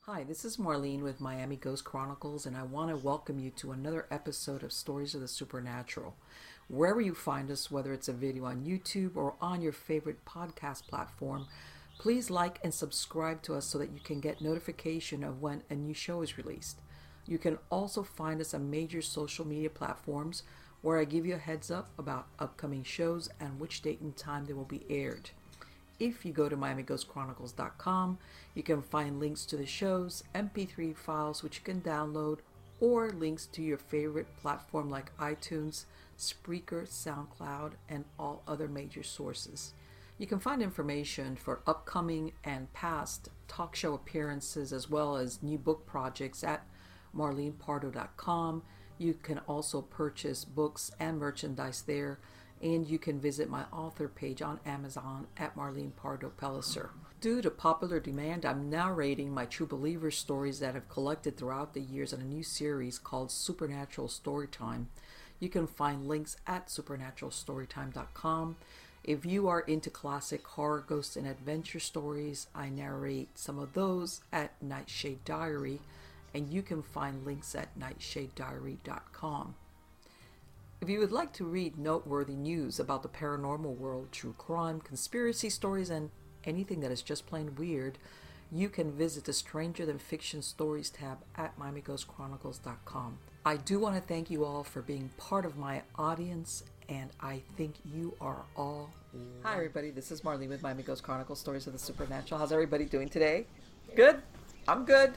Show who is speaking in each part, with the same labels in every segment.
Speaker 1: Hi, this is Marlene with Miami Ghost Chronicles, and I want to welcome you to another episode of Stories of the Supernatural. Wherever you find us, whether it's a video on YouTube or on your favorite podcast platform, please like and subscribe to us so that you can get notification of when a new show is released. You can also find us on major social media platforms where I give you a heads up about upcoming shows and which date and time they will be aired. If you go to MiamiGhostChronicles.com, you can find links to the shows, MP3 files which you can download, or links to your favorite platform like iTunes, Spreaker, SoundCloud, and all other major sources. You can find information for upcoming and past talk show appearances as well as new book projects at MarlenePardo.com. You can also purchase books and merchandise there, and you can visit my author page on Amazon at Marlene Pardo Pellicer. Due to popular demand, I'm narrating my True Believer stories that I've collected throughout the years in a new series called Supernatural Storytime. You can find links at supernaturalstorytime.com. If you are into classic horror, ghost, and adventure stories, I narrate some of those at Nightshade Diary, and you can find links at nightshadediary.com. If you would like to read noteworthy news about the paranormal world, true crime, conspiracy stories, and anything that is just plain weird, you can visit the Stranger Than Fiction Stories tab at MiamiGhostChronicles.com. I do want to thank you all for being part of my audience, and I think you are all. Hi everybody, this is Marlene with Miami Ghost Chronicles, Stories of the Supernatural. How's everybody doing today? Good? I'm good.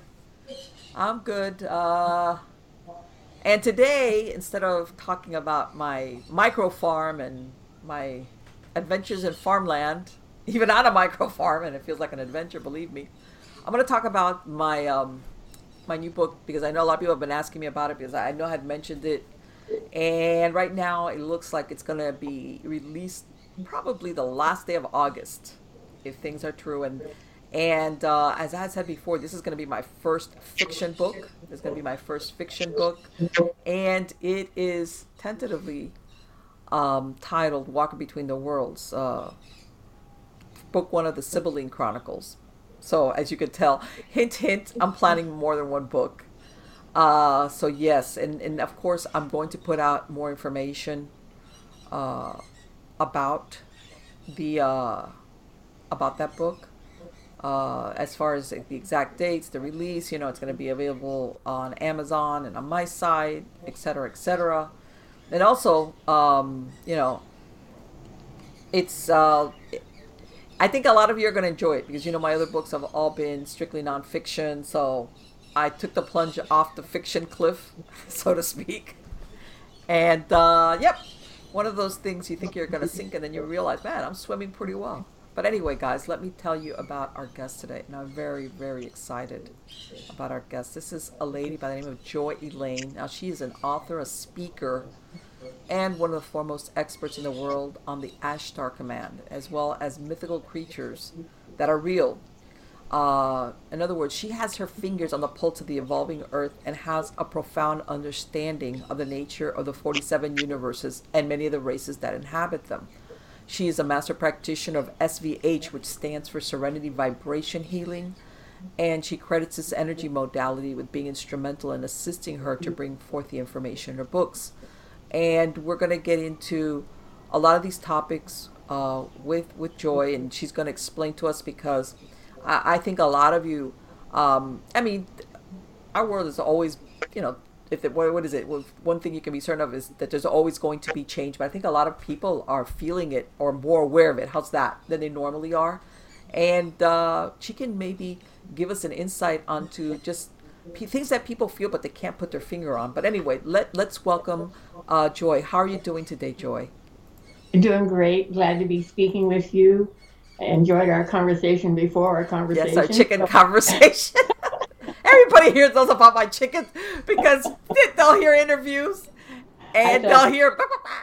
Speaker 1: And today, instead of talking about my micro farm and my adventures in farmland, even on a micro farm, and it feels like an adventure, believe me, I'm going to talk about my my new book, because I know a lot of people have been asking me about it, because I know I had mentioned it. And right now, it looks like it's going to be released probably the last day of August, if things are true. And as I said before, this is going to be my first fiction book. It's going to be my first fiction book. And it is tentatively titled Walking Between the Worlds, book one of the Sibylline Chronicles. So as you can tell, hint, hint, I'm planning more than one book. So yes, and of course I'm going to put out more information about the about that book. As far as the exact dates, the release, it's going to be available on Amazon and on my site, etc., etc. And also, it's, I think a lot of you are going to enjoy it, because, my other books have all been strictly nonfiction. So I took the plunge off the fiction cliff, so to speak. And, yep, one of those things you think you're going to sink and then you realize, man, I'm swimming pretty well. But anyway, guys, let me tell you about our guest today. And I'm very, very excited about our guest. This is a lady by the name of Joy Elaine. Now, she is an author, a speaker, and one of the foremost experts in the world on the Ashtar Command, as well as mythical creatures that are real. In other words, she has her fingers on the pulse of the evolving earth and has a profound understanding of the nature of the 47 universes and many of the races that inhabit them. She is a master practitioner of SVH, which stands for Serenity Vibration Healing, and she credits this energy modality with being instrumental in assisting her to bring forth the information in her books. And we're going to get into a lot of these topics with Joy, and she's going to explain to us, because I think a lot of you, our world is always, what is it? Well, one thing you can be certain of is that there's always going to be change. But I think a lot of people are feeling it or more aware of it. How's that? Than they normally are. And she can maybe give us an insight onto just things that people feel but they can't put their finger on. But anyway, let's welcome Joy. How are you doing today, Joy?
Speaker 2: Doing great. Glad to be speaking with you. I enjoyed our conversation before our
Speaker 1: Yes, our
Speaker 2: conversation.
Speaker 1: chicken conversation. Everybody hears us about my chickens, because they'll hear interviews
Speaker 2: I
Speaker 1: and
Speaker 2: thought,
Speaker 1: they'll hear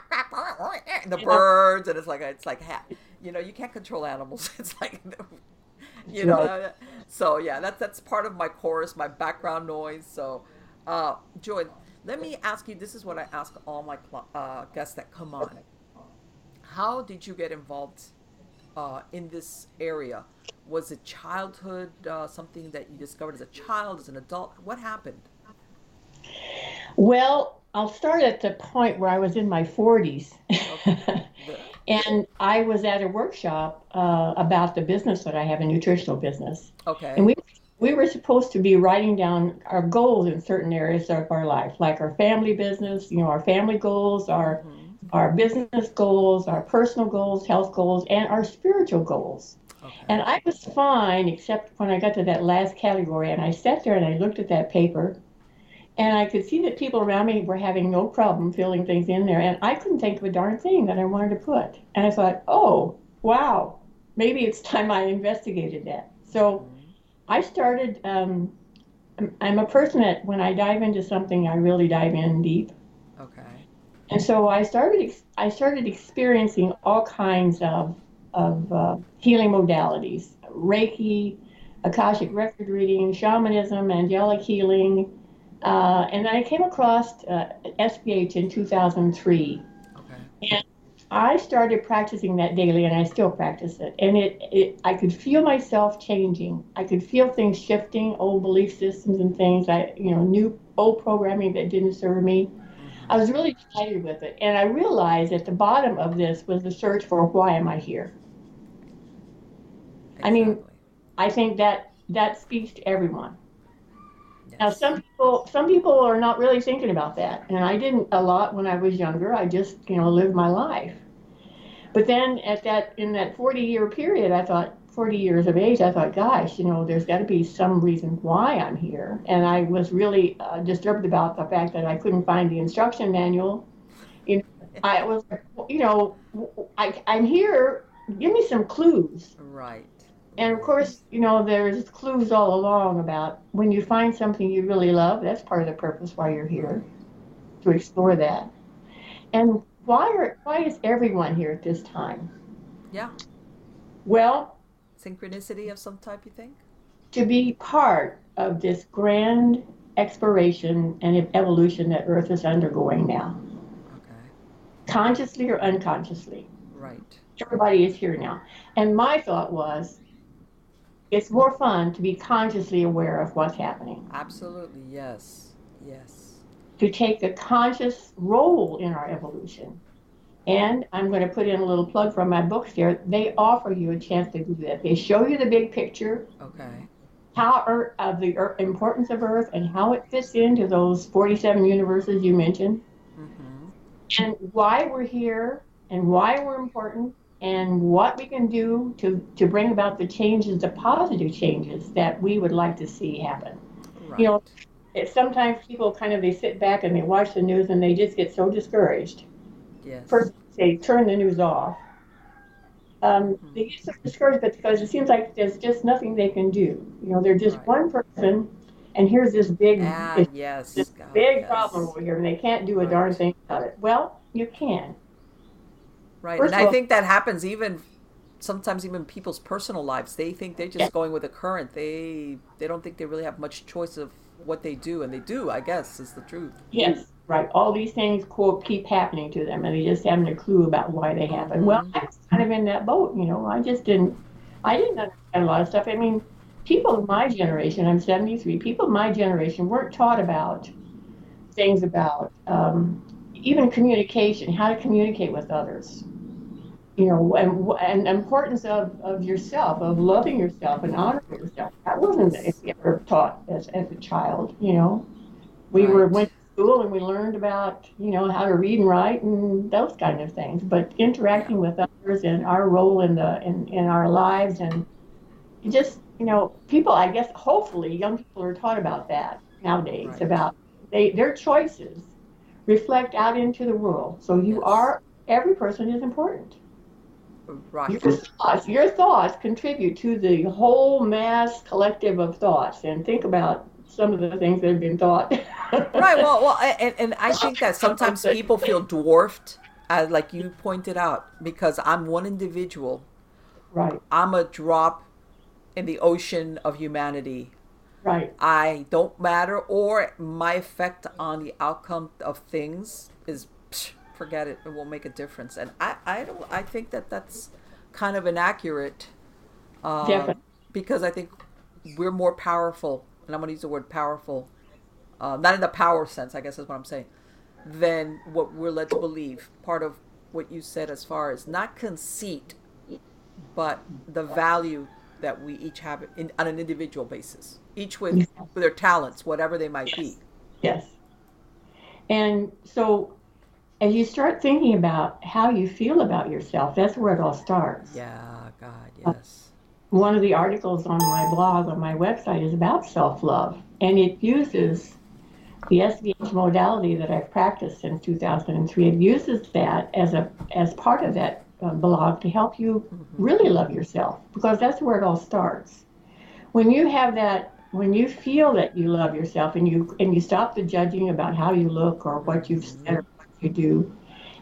Speaker 1: the
Speaker 2: you know,
Speaker 1: birds, and it's like you can't control animals. It's like, you
Speaker 2: right.
Speaker 1: know so yeah, that's part of my chorus, my background noise. So Joy, let me ask you, this is what I ask all my guests that come on: how did you get involved in this area? Was it childhood, something that you discovered as a child, as an adult? What happened?
Speaker 2: Well, I'll start at the point where I was in my 40s.
Speaker 1: Okay. Good.
Speaker 2: And I was at a workshop about the business that I have, a nutritional business. And
Speaker 1: Okay.
Speaker 2: we were supposed to be writing down our goals in certain areas of our life, like our family business, our family goals,
Speaker 1: Mm-hmm.
Speaker 2: our business goals, our personal goals, health goals, and our spiritual goals. And
Speaker 1: Okay.
Speaker 2: I was fine, except when I got to that last category, and I sat there and I looked at that paper, and I could see that people around me were having no problem filling things in there. And I couldn't think of a darn thing that I wanted to put. And I thought, oh, wow, maybe it's time I investigated that. So
Speaker 1: Mm-hmm.
Speaker 2: I started, I'm a person that when I dive into something, I really dive in deep.
Speaker 1: Okay.
Speaker 2: And so I started experiencing all kinds of healing modalities, Reiki, Akashic record reading, shamanism, angelic healing, and then I came across SBH in 2003.
Speaker 1: Okay.
Speaker 2: And I started practicing that daily, and I still practice it. And I could feel myself changing. I could feel things shifting, old belief systems and things. New old programming that didn't serve me. I
Speaker 1: Mm-hmm.
Speaker 2: was really excited with it, and I realized at the bottom of this was the search for why am I here. I mean,
Speaker 1: Exactly.
Speaker 2: I think that speaks to everyone. Now,
Speaker 1: Yes.
Speaker 2: some people are not really thinking about that, and I didn't a lot when I was younger. I just lived my life. But then in that 40-year period, I thought 40 years of age, I thought, gosh, there's got to be some reason why I'm here. And I was really disturbed about the fact that I couldn't find the instruction manual. I was, I'm here. Give me some clues.
Speaker 1: Right.
Speaker 2: And of
Speaker 1: Right.
Speaker 2: course, there's clues all along about when you find something you really love, that's part of the purpose why you're here,
Speaker 1: Right.
Speaker 2: to explore that. And why is everyone here at this time?
Speaker 1: Yeah.
Speaker 2: Well,
Speaker 1: Synchronicity of some type, you think?
Speaker 2: to be part of this grand exploration and evolution that Earth is undergoing now,
Speaker 1: Okay.
Speaker 2: consciously or unconsciously.
Speaker 1: Right.
Speaker 2: Everybody is here now. And my thought was, it's more fun to be consciously aware of what's happening,
Speaker 1: Absolutely. Yes. Yes.
Speaker 2: to take a conscious role in our evolution. And I'm going to put in a little plug from my books here. They offer you a chance to do that. They show you the big picture,
Speaker 1: Okay.
Speaker 2: how Earth, of the importance of Earth and how it fits into those 47 universes you mentioned,
Speaker 1: Mm-hmm.
Speaker 2: and why we're here and why we're important and what we can do to bring about the changes, the positive changes that we would like to see happen. You know,
Speaker 1: Right.
Speaker 2: sometimes people they sit back and they watch the news and they just get so discouraged.
Speaker 1: Yes.
Speaker 2: First, they turn the news off.
Speaker 1: Mm-hmm.
Speaker 2: They get so discouraged because it seems like there's just nothing they can do. They're just
Speaker 1: Right.
Speaker 2: one person, and here's this big
Speaker 1: Ah,
Speaker 2: issue, this
Speaker 1: yes. God,
Speaker 2: big problem
Speaker 1: yes.
Speaker 2: over here, and they can't do a darn
Speaker 1: Right.
Speaker 2: thing about it. Well, you can.
Speaker 1: Right. And
Speaker 2: First of
Speaker 1: I
Speaker 2: all,
Speaker 1: think that happens even sometimes even people's personal lives. They think they're
Speaker 2: yes,
Speaker 1: just going with the current. They don't think they really have much choice of what they do, and they do, I guess, is the truth.
Speaker 2: yes, right. All these things, quote, keep happening to them, and they just haven't a clue about why they happen. Well,
Speaker 1: Mm-hmm.
Speaker 2: I was kind of in that boat. I didn't understand a lot of stuff. I mean, people of my generation, I'm 73, people of my generation weren't taught about things about even communication, how to communicate with others, and importance of yourself, of loving yourself and honoring yourself. That wasn't
Speaker 1: Yes.
Speaker 2: ever taught as a child. We
Speaker 1: Right.
Speaker 2: went to school and we learned about how to read and write and those kind of things, but
Speaker 1: Yeah.
Speaker 2: interacting with others and our role in our lives, and you just people, I guess, hopefully young people are taught about that nowadays,
Speaker 1: Right.
Speaker 2: about their choices reflect out into the world. So
Speaker 1: Yes.
Speaker 2: every person is important.
Speaker 1: Right.
Speaker 2: Your thoughts contribute to the whole mass collective of thoughts. And think about some of the things that have been taught.
Speaker 1: Right. Well, and I think that sometimes people feel dwarfed, as like you pointed out, because I'm one individual.
Speaker 2: Right,
Speaker 1: I'm a drop in the ocean of humanity.
Speaker 2: right.
Speaker 1: I don't matter, or my effect on the outcome of things is, forget it. It won't make a difference. And I don't. I think that that's kind of inaccurate uh,
Speaker 2: Definitely.
Speaker 1: because I think we're more powerful, and I'm going to use the word powerful, not in the power sense, I guess is what I'm saying, than what we're led to believe. Part of what you said as far as not conceit, but the value that we each have on an individual basis, each with their talents, whatever they might be.
Speaker 2: Yes. Yes. And so as you start thinking about how you feel about yourself, that's where it all starts.
Speaker 1: Yeah, God, yes.
Speaker 2: One of the articles on my blog, on my website, is about self love, and it uses the SVH modality that I've practiced since 2003. It uses that as part of that blog to help you
Speaker 1: Mm-hmm.
Speaker 2: really love yourself, because that's where it all starts. When you have that, when you feel that you love yourself, and you stop the judging about how you look or what you've
Speaker 1: Mm-hmm.
Speaker 2: said or what you do,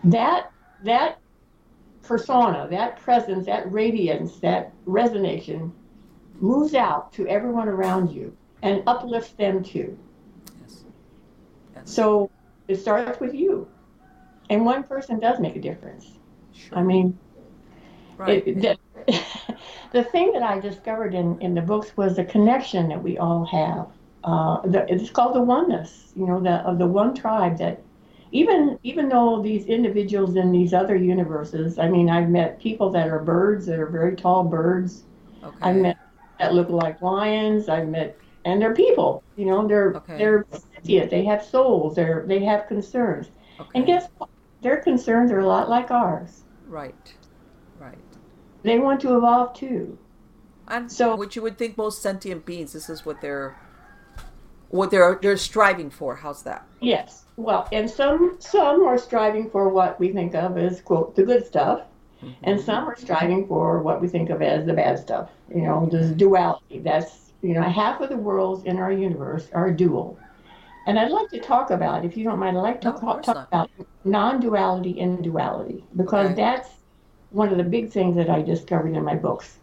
Speaker 2: that persona, that presence, that radiance, that resonation moves out to everyone around you and uplifts them too.
Speaker 1: Yes, yes.
Speaker 2: So it starts with you, and one person does make a difference. I
Speaker 1: Sure.
Speaker 2: mean,
Speaker 1: Right.
Speaker 2: it, the, the thing that I discovered in the books was the connection that we all have. It's called the oneness, of the one tribe that even though these individuals in these other universes, I mean, I've met people that are birds that are very tall birds. I've
Speaker 1: Okay.
Speaker 2: met that look like lions. And they're people.
Speaker 1: Okay.
Speaker 2: They're sentient. They have souls. They have concerns. And
Speaker 1: Okay.
Speaker 2: guess what? Their concerns are a lot like ours.
Speaker 1: Right. Right.
Speaker 2: They want to evolve too.
Speaker 1: And
Speaker 2: So
Speaker 1: what you would think most sentient beings, this is what they're striving for. How's that?
Speaker 2: yes, well, and some are striving for what we think of as quote the good stuff, and
Speaker 1: Mm-hmm.
Speaker 2: some are striving for what we think of as the bad stuff. This
Speaker 1: Okay.
Speaker 2: duality. That's half of the worlds in our universe are dual. And I'd like to talk about, if you don't mind, I'd like to
Speaker 1: No, of course
Speaker 2: talk
Speaker 1: not.
Speaker 2: about non-duality and duality, because
Speaker 1: Okay.
Speaker 2: that's one of the big things that I discovered in my books.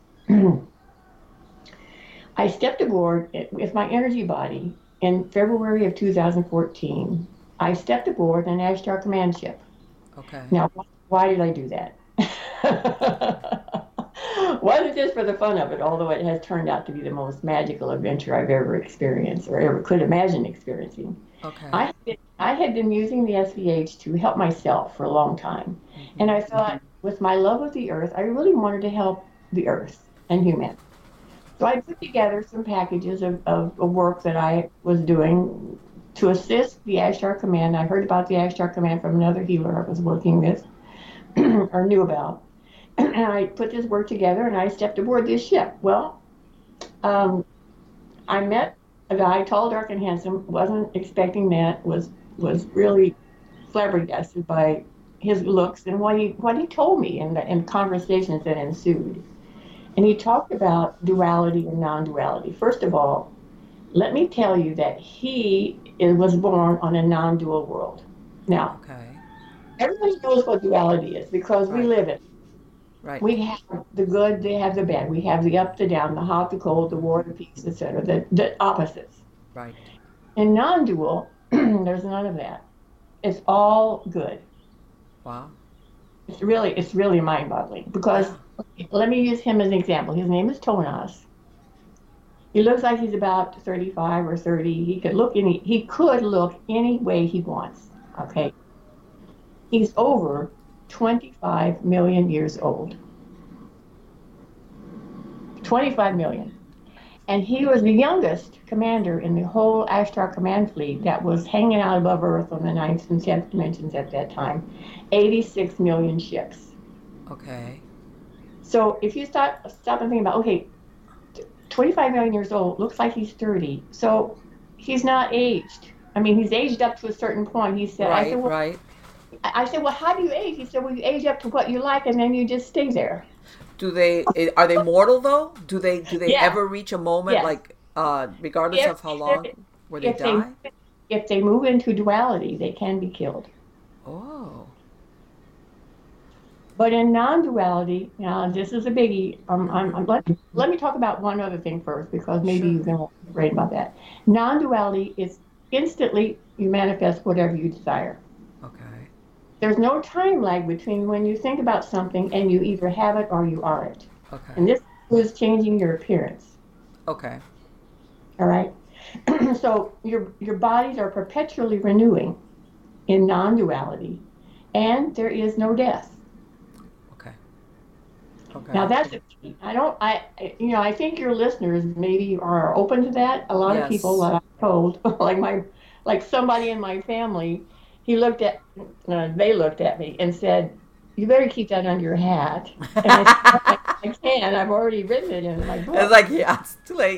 Speaker 2: I stepped aboard with my energy body in February of 2014. I stepped aboard an Ashtar command ship.
Speaker 1: Okay.
Speaker 2: Now, why did I do that? Wasn't just for the fun of it, although it has turned out to be the most magical adventure I've ever experienced or ever could imagine experiencing.
Speaker 1: Okay.
Speaker 2: I had been using the SVH to help myself for a long time. And
Speaker 1: Mm-hmm.
Speaker 2: I thought, with my love of the earth, I really wanted to help the earth and humanity. So I put together some packages of work that I was doing to assist the Ashtar Command. I heard about the Ashtar Command from another healer I was working with or knew about. And I put this work together and I stepped aboard this ship. Well, um, I met a guy, tall, dark, and handsome. Wasn't expecting that. Was really flabbergasted by his looks and what he told me in conversations that ensued. And he talked about duality and non-duality. First of all, let me tell you that he was born on a non-dual world. Now,
Speaker 1: Okay.
Speaker 2: everybody knows what duality is because we
Speaker 1: Right.
Speaker 2: live it.
Speaker 1: Right.
Speaker 2: We have the good, they have the bad. We have the up, the down, the hot, the cold, the war,
Speaker 1: Mm-hmm.
Speaker 2: the peace, etc. The opposites.
Speaker 1: Right.
Speaker 2: In non-dual, there's none of that. It's all good.
Speaker 1: Wow.
Speaker 2: It's really mind-boggling because
Speaker 1: Yeah.
Speaker 2: let me use him as an example. His name is Tonas. He looks like he's about 35 or 30. He could look any way he wants. Okay. He's over 25 million years old. 25 million. And he was the youngest commander in the whole Ashtar command fleet that was hanging out above Earth on the ninth and 10th dimensions at that time. 86 million ships.
Speaker 1: Okay.
Speaker 2: So if you stop and think about, okay, 25 million years old, looks like he's 30. So he's not aged. I mean, he's aged up to a certain point.
Speaker 1: Right. Right.
Speaker 2: I said, well, how do you age? He said, well, you age up to what you like, and then you just stay there.
Speaker 1: Are they mortal though? Do they
Speaker 2: Yeah,
Speaker 1: ever reach a moment
Speaker 2: yes.
Speaker 1: like regardless
Speaker 2: If
Speaker 1: of how long where they
Speaker 2: if they
Speaker 1: die?
Speaker 2: if they move into duality, they can be killed.
Speaker 1: Oh.
Speaker 2: But in non-duality, now this is a biggie.
Speaker 1: Mm-hmm.
Speaker 2: Let me talk about one other thing first, because maybe
Speaker 1: Sure.
Speaker 2: you're going to read about that. Non-duality is instantly you manifest whatever you desire.
Speaker 1: Okay.
Speaker 2: There's no time lag between when you think about something and you either have it or you are it. And
Speaker 1: Okay.
Speaker 2: is changing your appearance.
Speaker 1: Okay.
Speaker 2: All right. So your bodies are perpetually renewing in non-duality, and there is no death.
Speaker 1: Okay.
Speaker 2: Now
Speaker 1: Okay.
Speaker 2: that's a key. I think your listeners maybe are open to that. A lot of people
Speaker 1: Yes.
Speaker 2: that I've told, like somebody in my family, they looked at me and said, "You better keep that under your hat." And I said, "I can. I've already written it in my
Speaker 1: It's
Speaker 2: book."
Speaker 1: like, yeah, it's too late.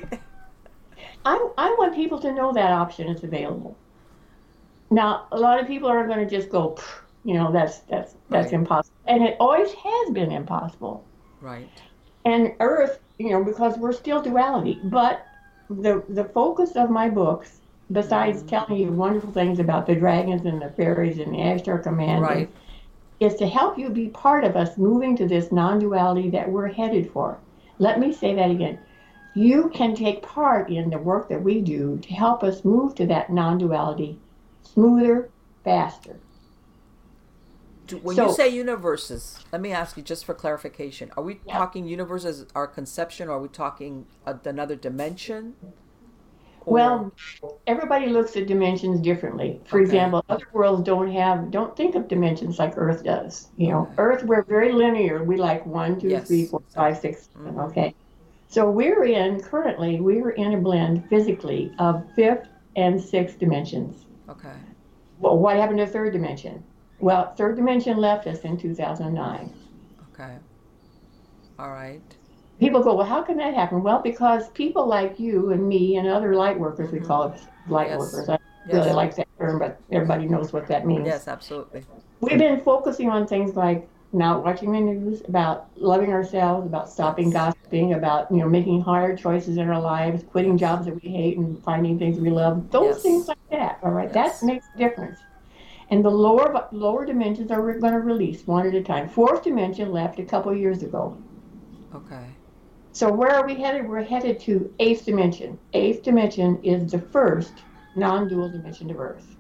Speaker 2: I want people to know that option is available. Now, a lot of people are going to just go, "Pff, that's
Speaker 1: Right.
Speaker 2: impossible," and it always has been impossible.
Speaker 1: Right.
Speaker 2: And Earth, because we're still duality. But the focus of my books, besides
Speaker 1: Mm-hmm.
Speaker 2: telling you wonderful things about the dragons and the fairies and the Ashtar Command,
Speaker 1: Right.
Speaker 2: is to help you be part of us moving to this non-duality that we're headed for. Let me say that again. You can take part in the work that we do to help us move to that non-duality smoother, faster.
Speaker 1: When you
Speaker 2: So,
Speaker 1: say universes, let me ask you just for clarification. Are we
Speaker 2: yeah.
Speaker 1: talking universes, our conception, or are we talking another dimension? Or,
Speaker 2: Well, everybody looks at dimensions differently. For
Speaker 1: okay.
Speaker 2: example, other worlds don't think of dimensions like Earth does.
Speaker 1: Okay.
Speaker 2: Earth, we're very linear. We like one, two, three,
Speaker 1: Yes,
Speaker 2: four, five,
Speaker 1: exactly.
Speaker 2: six, seven.
Speaker 1: Mm-hmm.
Speaker 2: Okay. So we're in a blend physically of fifth and sixth dimensions.
Speaker 1: Okay.
Speaker 2: Well, what happened to third dimension? Well, third dimension left us in 2009.
Speaker 1: Okay. All right.
Speaker 2: People go, well, how can that happen? Well, because people like you and me and other light workers, we
Speaker 1: Mm-hmm.
Speaker 2: call it light
Speaker 1: Yes.
Speaker 2: workers. I really
Speaker 1: Yes.
Speaker 2: like that term, but everybody knows what that means.
Speaker 1: Yes, absolutely.
Speaker 2: We've been focusing on things like not watching the news, about loving ourselves, about stopping
Speaker 1: Yes.
Speaker 2: gossiping, about making hard choices in our lives, quitting
Speaker 1: Yes.
Speaker 2: jobs that we hate and finding things we love. Those things
Speaker 1: Yes.
Speaker 2: like that. All right, that
Speaker 1: Yes.
Speaker 2: makes a difference. And the lower dimensions are going to release one at a time. Fourth dimension left a couple years ago.
Speaker 1: Okay.
Speaker 2: So where are we headed? We're headed to eighth dimension. Eighth dimension is the first non-dual dimension of Earth.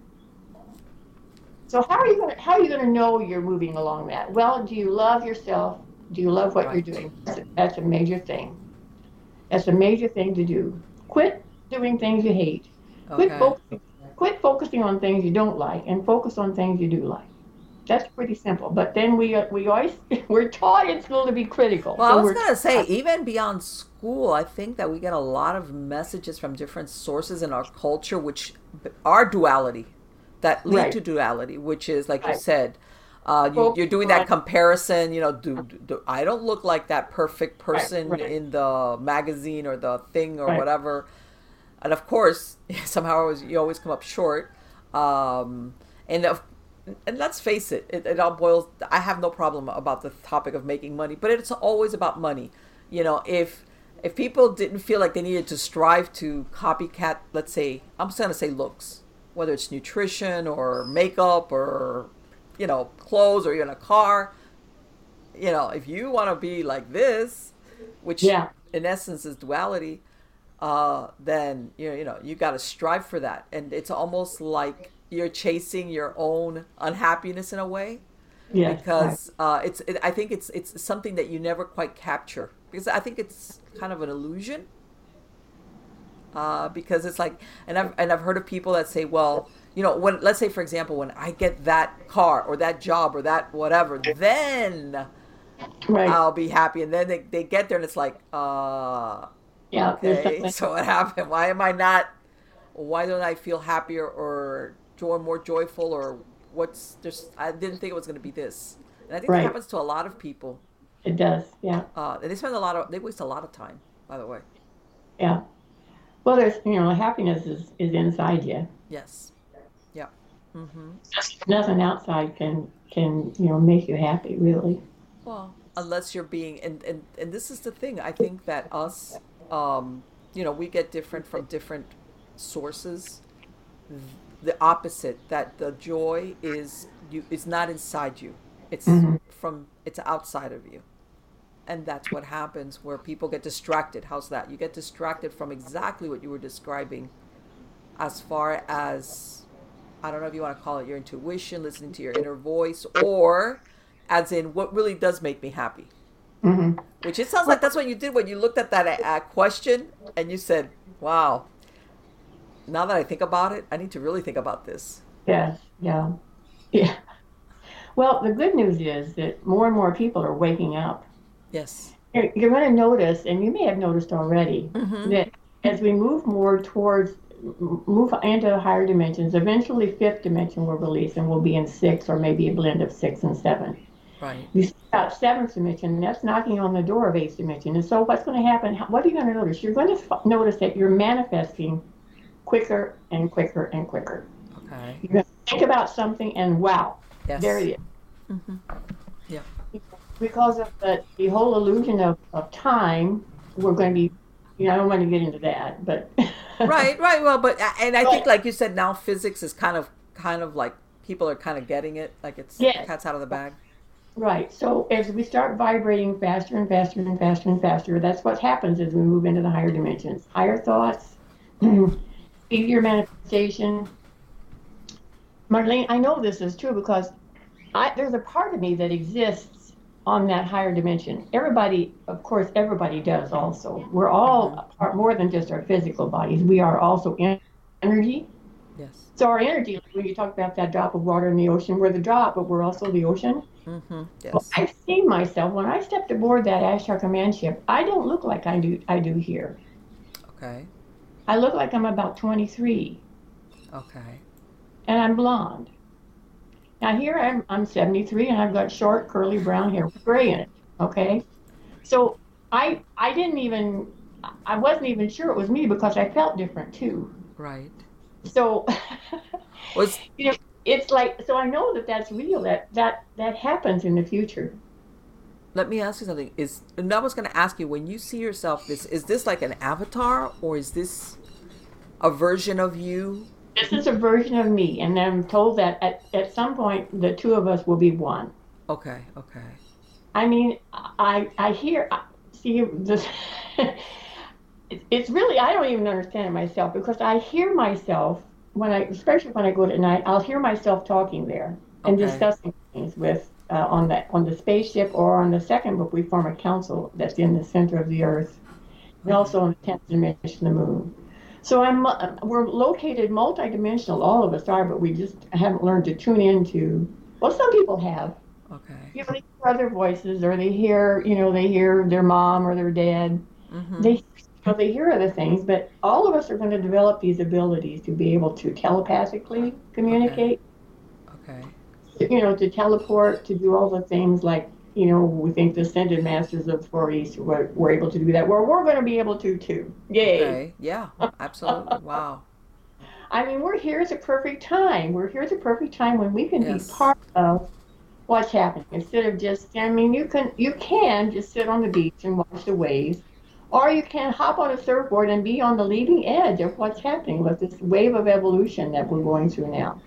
Speaker 2: So how are you going to know you're moving along that? Well, do you love yourself? Do you love what you're
Speaker 1: Right.
Speaker 2: doing? That's a major thing. That's a major thing to do. Quit doing things you hate. Quit
Speaker 1: Okay.
Speaker 2: focusing. Quit focusing on things you don't like and focus on things you do like. That's pretty simple. But then we always we're taught in school to be critical.
Speaker 1: Well, I
Speaker 2: So
Speaker 1: was
Speaker 2: we're
Speaker 1: going to say,
Speaker 2: taught,
Speaker 1: even beyond school, I think that we get a lot of messages from different sources in our culture, which are duality, that lead
Speaker 2: right,
Speaker 1: to duality, which is, like you
Speaker 2: right.
Speaker 1: said, you're
Speaker 2: Focus
Speaker 1: doing that
Speaker 2: on
Speaker 1: comparison. I don't look like that perfect
Speaker 2: right,
Speaker 1: person
Speaker 2: right,
Speaker 1: in the magazine or the thing or
Speaker 2: right.
Speaker 1: whatever. And of course, somehow you always come up short. Um, and of, and let's face it, it all boils. I have no problem about the topic of making money, but it's always about money. If people didn't feel like they needed to strive to copycat, let's say, I'm just gonna say looks, whether it's nutrition or makeup or clothes or even a car. If you want to be like this, which
Speaker 2: Yeah,
Speaker 1: in essence is duality, then you got to strive for that, and it's almost like you're chasing your own unhappiness in a way,
Speaker 2: yes, right,
Speaker 1: because I think it's something that you never quite capture, because I think it's kind of an illusion, because it's like, and I've heard of people that say, well, when, let's say for example, when I get that car or that job or that whatever, then
Speaker 2: right.
Speaker 1: I'll be happy, and then they get there and it's like,
Speaker 2: Yeah, there's
Speaker 1: okay,
Speaker 2: something.
Speaker 1: so what happened? Why am I not? Why don't I feel happier or more joyful, or what's just? I didn't think it was going to be this, and I think that
Speaker 2: Right,
Speaker 1: happens to a lot of people.
Speaker 2: it does. Yeah,
Speaker 1: And they waste a lot of time. By the way,
Speaker 2: yeah. Well, happiness is inside you.
Speaker 1: yes, yeah, mm-hmm.
Speaker 2: Nothing outside can make you happy, really.
Speaker 1: Well, unless you're being, and this is the thing. I think that us, we get different from different sources. The opposite, that the joy is not inside you,
Speaker 2: Hmm.
Speaker 1: it's outside of you, and that's what happens where people get distracted. How's that? You get distracted from exactly what you were describing, as far as, I don't know if you want to call it your intuition, listening to your inner voice, or as in what really does make me happy.
Speaker 2: Hmm.
Speaker 1: Which it sounds
Speaker 2: Well,
Speaker 1: like that's what you did when you looked at that question and you said, "Wow, now that I think about it, I need to really think about this."
Speaker 2: yes, yeah, yeah. Well, the good news is that more and more people are waking up.
Speaker 1: Yes.
Speaker 2: You're going to notice, and you may have noticed already,
Speaker 1: Mm-hmm.
Speaker 2: that as we move more towards, move into higher dimensions, eventually fifth dimension will release and we'll be in six or maybe a blend of six and seven.
Speaker 1: Right.
Speaker 2: You see about seventh dimension, and that's knocking on the door of eighth dimension. And so what's going to happen? What are you going to notice? You're going to notice that you're manifesting quicker and quicker and quicker.
Speaker 1: Okay.
Speaker 2: You're going to think about something and wow, there
Speaker 1: Yes.
Speaker 2: it
Speaker 1: Mm-hmm. Yeah.
Speaker 2: is. Because of the whole illusion of time, we're going to be, I don't want to get into that, but
Speaker 1: Right. Right. Well, but and I think,
Speaker 2: but
Speaker 1: like you said, now physics is kind of like people are kind of getting it, like it's the
Speaker 2: yes,
Speaker 1: cat's out of the bag.
Speaker 2: right. So as we start vibrating faster and faster and faster and faster, that's what happens as we move into the higher dimensions. Higher thoughts, speedier manifestation. Marlene, I know this is true because there's a part of me that exists on that higher dimension. Everybody, of course, everybody does also. We're all
Speaker 1: Mm-hmm.
Speaker 2: a part more than just our physical bodies. We are also energy.
Speaker 1: Yes.
Speaker 2: So our energy, like when you talk about that drop of water in the ocean, we're the drop, but we're also the ocean.
Speaker 1: Mm-hmm.
Speaker 2: Well,
Speaker 1: Yes.
Speaker 2: I've seen myself when I stepped aboard that Ashtar command ship. I don't look like I do here.
Speaker 1: Okay.
Speaker 2: I look like I'm about 23,
Speaker 1: Okay.
Speaker 2: and I'm blonde. Now here I'm 73, and I've got short, curly brown hair with gray in it. Okay, so I didn't even I wasn't even sure it was me because I felt different too.
Speaker 1: Right.
Speaker 2: So
Speaker 1: Was
Speaker 2: you know, it's like so I know that that's real. That happens in the future.
Speaker 1: Let me ask you something. Is and I was going to ask you, when you see yourself, this is this like an avatar, or is this a version of you?
Speaker 2: This is a version of me, and I'm told that at some point the two of us will be one.
Speaker 1: Okay. Okay.
Speaker 2: I mean, I hear see this. It's really I don't even understand it myself because I hear myself when especially when I go to night, I'll hear myself talking there and
Speaker 1: Okay.
Speaker 2: discussing things with on the spaceship or on the second book we form a council that's in the center of the Earth and
Speaker 1: Okay.
Speaker 2: also on the tenth dimension, the Moon. So we're located multidimensional, all of us are, but we just haven't learned to tune into. Well, some people have.
Speaker 1: Okay.
Speaker 2: They hear other voices, or they hear their mom or their dad.
Speaker 1: Mm-hmm.
Speaker 2: They hear other things, but all of us are going to develop these abilities to be able to telepathically
Speaker 1: Okay.
Speaker 2: communicate,
Speaker 1: Okay.
Speaker 2: to teleport, to do all the things like, we think the ascended masters of Far East were able to do that. Well, we're going to be able to too. Yay.
Speaker 1: Okay. Yeah. Absolutely. Wow.
Speaker 2: I mean, we're here at the perfect time. We're here at the perfect time when we can be
Speaker 1: Yes.
Speaker 2: part of what's happening instead of just I mean you can just sit on the beach and watch the waves or you can hop on a surfboard and be on the leading edge of what's happening with this wave of evolution that we're going through now.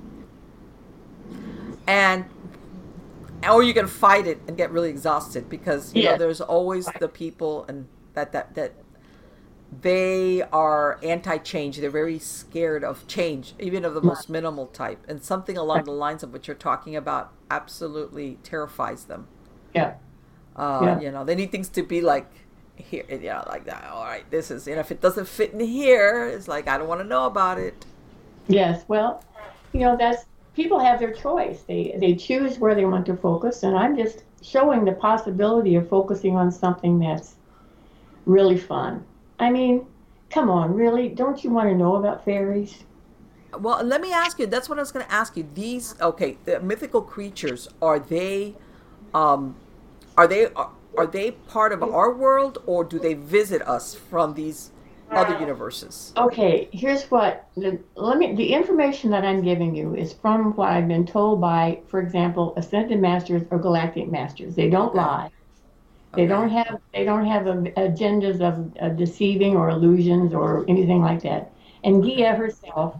Speaker 1: And or you can fight it and get really exhausted because
Speaker 2: Yes,
Speaker 1: there's always the people and that they are anti-change. They're very scared of change, even of the most minimal type. And something along the lines of what you're talking about absolutely terrifies them.
Speaker 2: yeah, yeah,
Speaker 1: They need things to be like here, like that. All right, this is, if it doesn't fit in here, it's like I don't want to know about it.
Speaker 2: yes. Well, that's people have their choice. They choose where they want to focus, and I'm just showing the possibility of focusing on something that's really fun. I mean, come on, really? Don't you want to know about fairies?
Speaker 1: Well, let me ask you. That's what I was going to ask you. These, okay, the mythical creatures, um, are they part of our world, or do they visit us from these other universes?
Speaker 2: Okay, here's what the information that I'm giving you is from what I've been told by, for example, ascended masters or galactic masters. They don't
Speaker 1: Okay,
Speaker 2: lie.
Speaker 1: okay,
Speaker 2: They don't have agendas of deceiving or illusions or anything like that. And
Speaker 1: okay,
Speaker 2: Gia herself,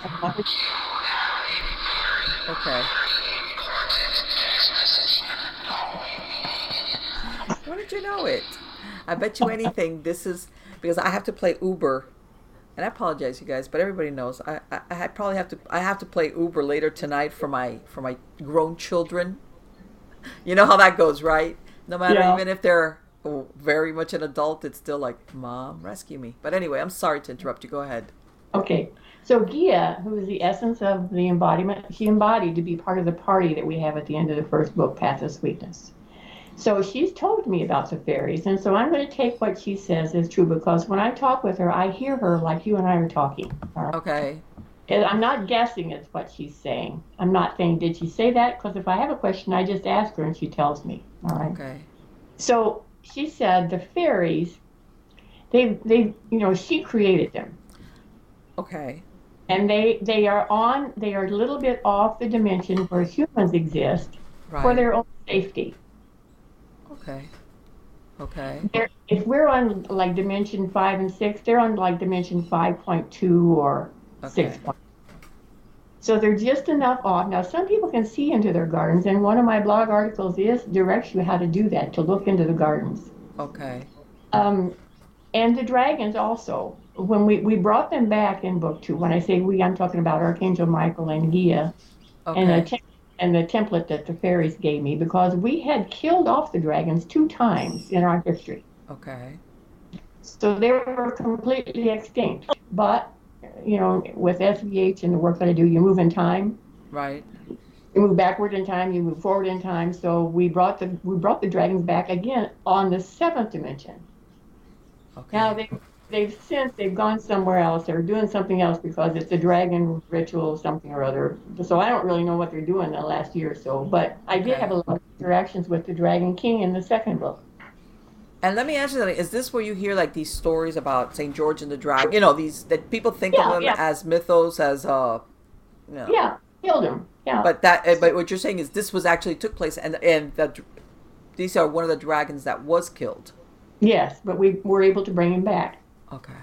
Speaker 1: okay. Why did you know it? I bet you anything. This is because I have to play Uber, and I apologize, you guys, but everybody knows I probably have to play Uber later tonight for my grown children. You know how that goes, right? No
Speaker 2: You
Speaker 1: matter
Speaker 2: know?
Speaker 1: even if they're very much an adult, it's still like, Mom, rescue me. But anyway, I'm sorry to interrupt you. Go ahead.
Speaker 2: Okay. So Gia, who is the essence of the embodiment, she embodied to be part of the party that we have at the end of the first book, Path of Sweetness. So she's told me about the fairies, and so I'm going to take what she says as true because when I talk with her, I hear her like you and I are talking. All right?
Speaker 1: Okay.
Speaker 2: And I'm not guessing it's what she's saying. I'm not saying, did she say that? Because if I have a question, I just ask her and she tells me. All right.
Speaker 1: Okay.
Speaker 2: So she said the fairies, she created them.
Speaker 1: Okay.
Speaker 2: And they are a little bit off the dimension where humans exist for
Speaker 1: Right.
Speaker 2: their own safety.
Speaker 1: Okay. Okay.
Speaker 2: If we're on like dimension 5 and 6, they're on like dimension 5.2 or
Speaker 1: Okay.
Speaker 2: 6. So they're just enough off. Now, some people can see into their gardens, and one of my blog articles directs you how to do that, to look into the gardens.
Speaker 1: Okay.
Speaker 2: Um, and the dragons also. When we brought them back in book 2, when I say we, I'm talking about Archangel Michael and Gia
Speaker 1: Okay.
Speaker 2: and the template that the fairies gave me, because we had killed off the dragons 2 times in our history.
Speaker 1: Okay.
Speaker 2: So they were completely extinct. But, with SVH and the work that I do, you move in time.
Speaker 1: Right.
Speaker 2: You move backward in time, you move forward in time. So we brought the dragons back again on the 7th dimension.
Speaker 1: Okay.
Speaker 2: Now they've gone somewhere else. They're doing something else because it's a dragon ritual, something or other. So I don't really know what they're doing the last year or so. But I did have a lot of interactions with the Dragon King in the second book.
Speaker 1: And let me ask you something. Is this where you hear like these stories about St. George and the Dragon? These that people think of them as mythos, as
Speaker 2: Yeah, killed him. Yeah.
Speaker 1: But what you're saying is this was actually took place, and these are one of the dragons that was killed.
Speaker 2: Yes, but we were able to bring him back.
Speaker 1: Okay.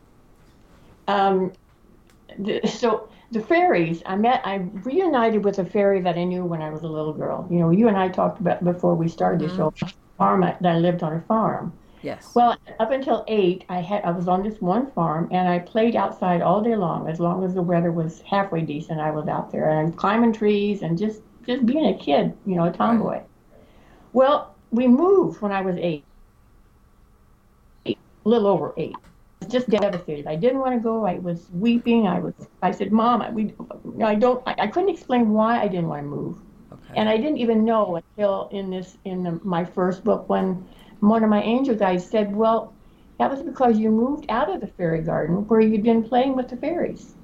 Speaker 2: So the fairies, I reunited with a fairy that I knew when I was a little girl. You and I talked about before we started the show. Farm that I lived on a farm.
Speaker 1: Yes.
Speaker 2: Well, up until 8, I was on this one farm, and I played outside all day long. As long as the weather was halfway decent, I was out there and climbing trees and just being a kid, a tomboy. Right. Well, we moved when I was 8, a little over 8. I was just devastated. I didn't want to go. I was weeping. I said, Mom, I couldn't explain why I didn't want to move. Okay. And I didn't even know until my first book when one of my angel guides said, well, that was because you moved out of the fairy garden where you'd been playing with the fairies.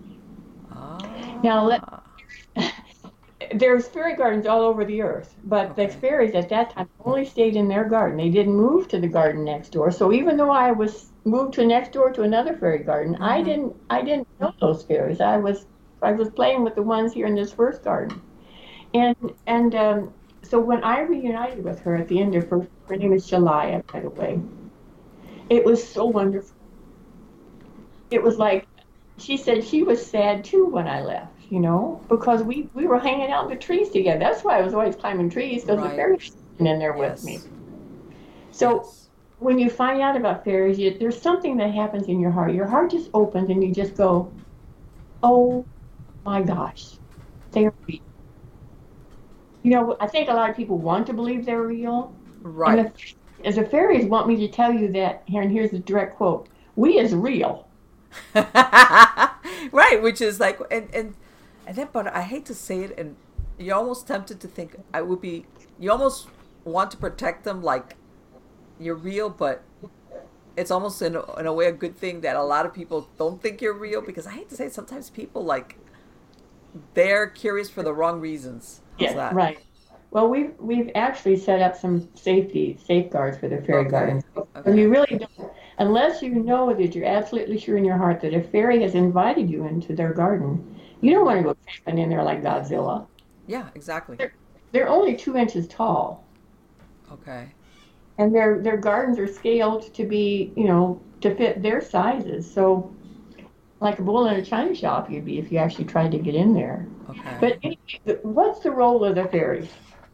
Speaker 2: Now, there's fairy gardens all over the earth, but the fairies at that time only stayed in their garden. They didn't move to the garden next door. So even though I was moved to next door to another fairy garden, I didn't know those fairies. I was playing with the ones here in this first garden. And so when I reunited with her at the end of her name is Shalaya, by the way, it was so wonderful. It was like, she said she was sad too when I left, because we were hanging out in the trees together. That's why I was always climbing trees, because the fairies were in there with me. So when you find out about fairies, there's something that happens in your heart. Your heart just opens and you just go, oh my gosh, they're real. I think a lot of people want to believe they're real.
Speaker 1: Right.
Speaker 2: And the fairies want me to tell you that, and here's the direct quote, we is real.
Speaker 1: Right, which is like, and then, but I hate to say it, and you're almost tempted to think you almost want to protect them like you're real, but it's almost in a way a good thing that a lot of people don't think you're real, because I hate to say it, sometimes people they're curious for the wrong reasons. How's that?
Speaker 2: Right. Well, we've actually set up some safeguards for the fairy gardens. And you really don't, unless you know that you're absolutely sure in your heart that a fairy has invited you into their garden, you don't want to go camping in there like Godzilla.
Speaker 1: Yeah, exactly.
Speaker 2: They're only 2 inches tall.
Speaker 1: Okay.
Speaker 2: And their gardens are scaled to be, to fit their sizes. So like a bull in a china shop you'd be if you actually tried to get in there.
Speaker 1: Okay.
Speaker 2: But anyway, what's the role of the fairies?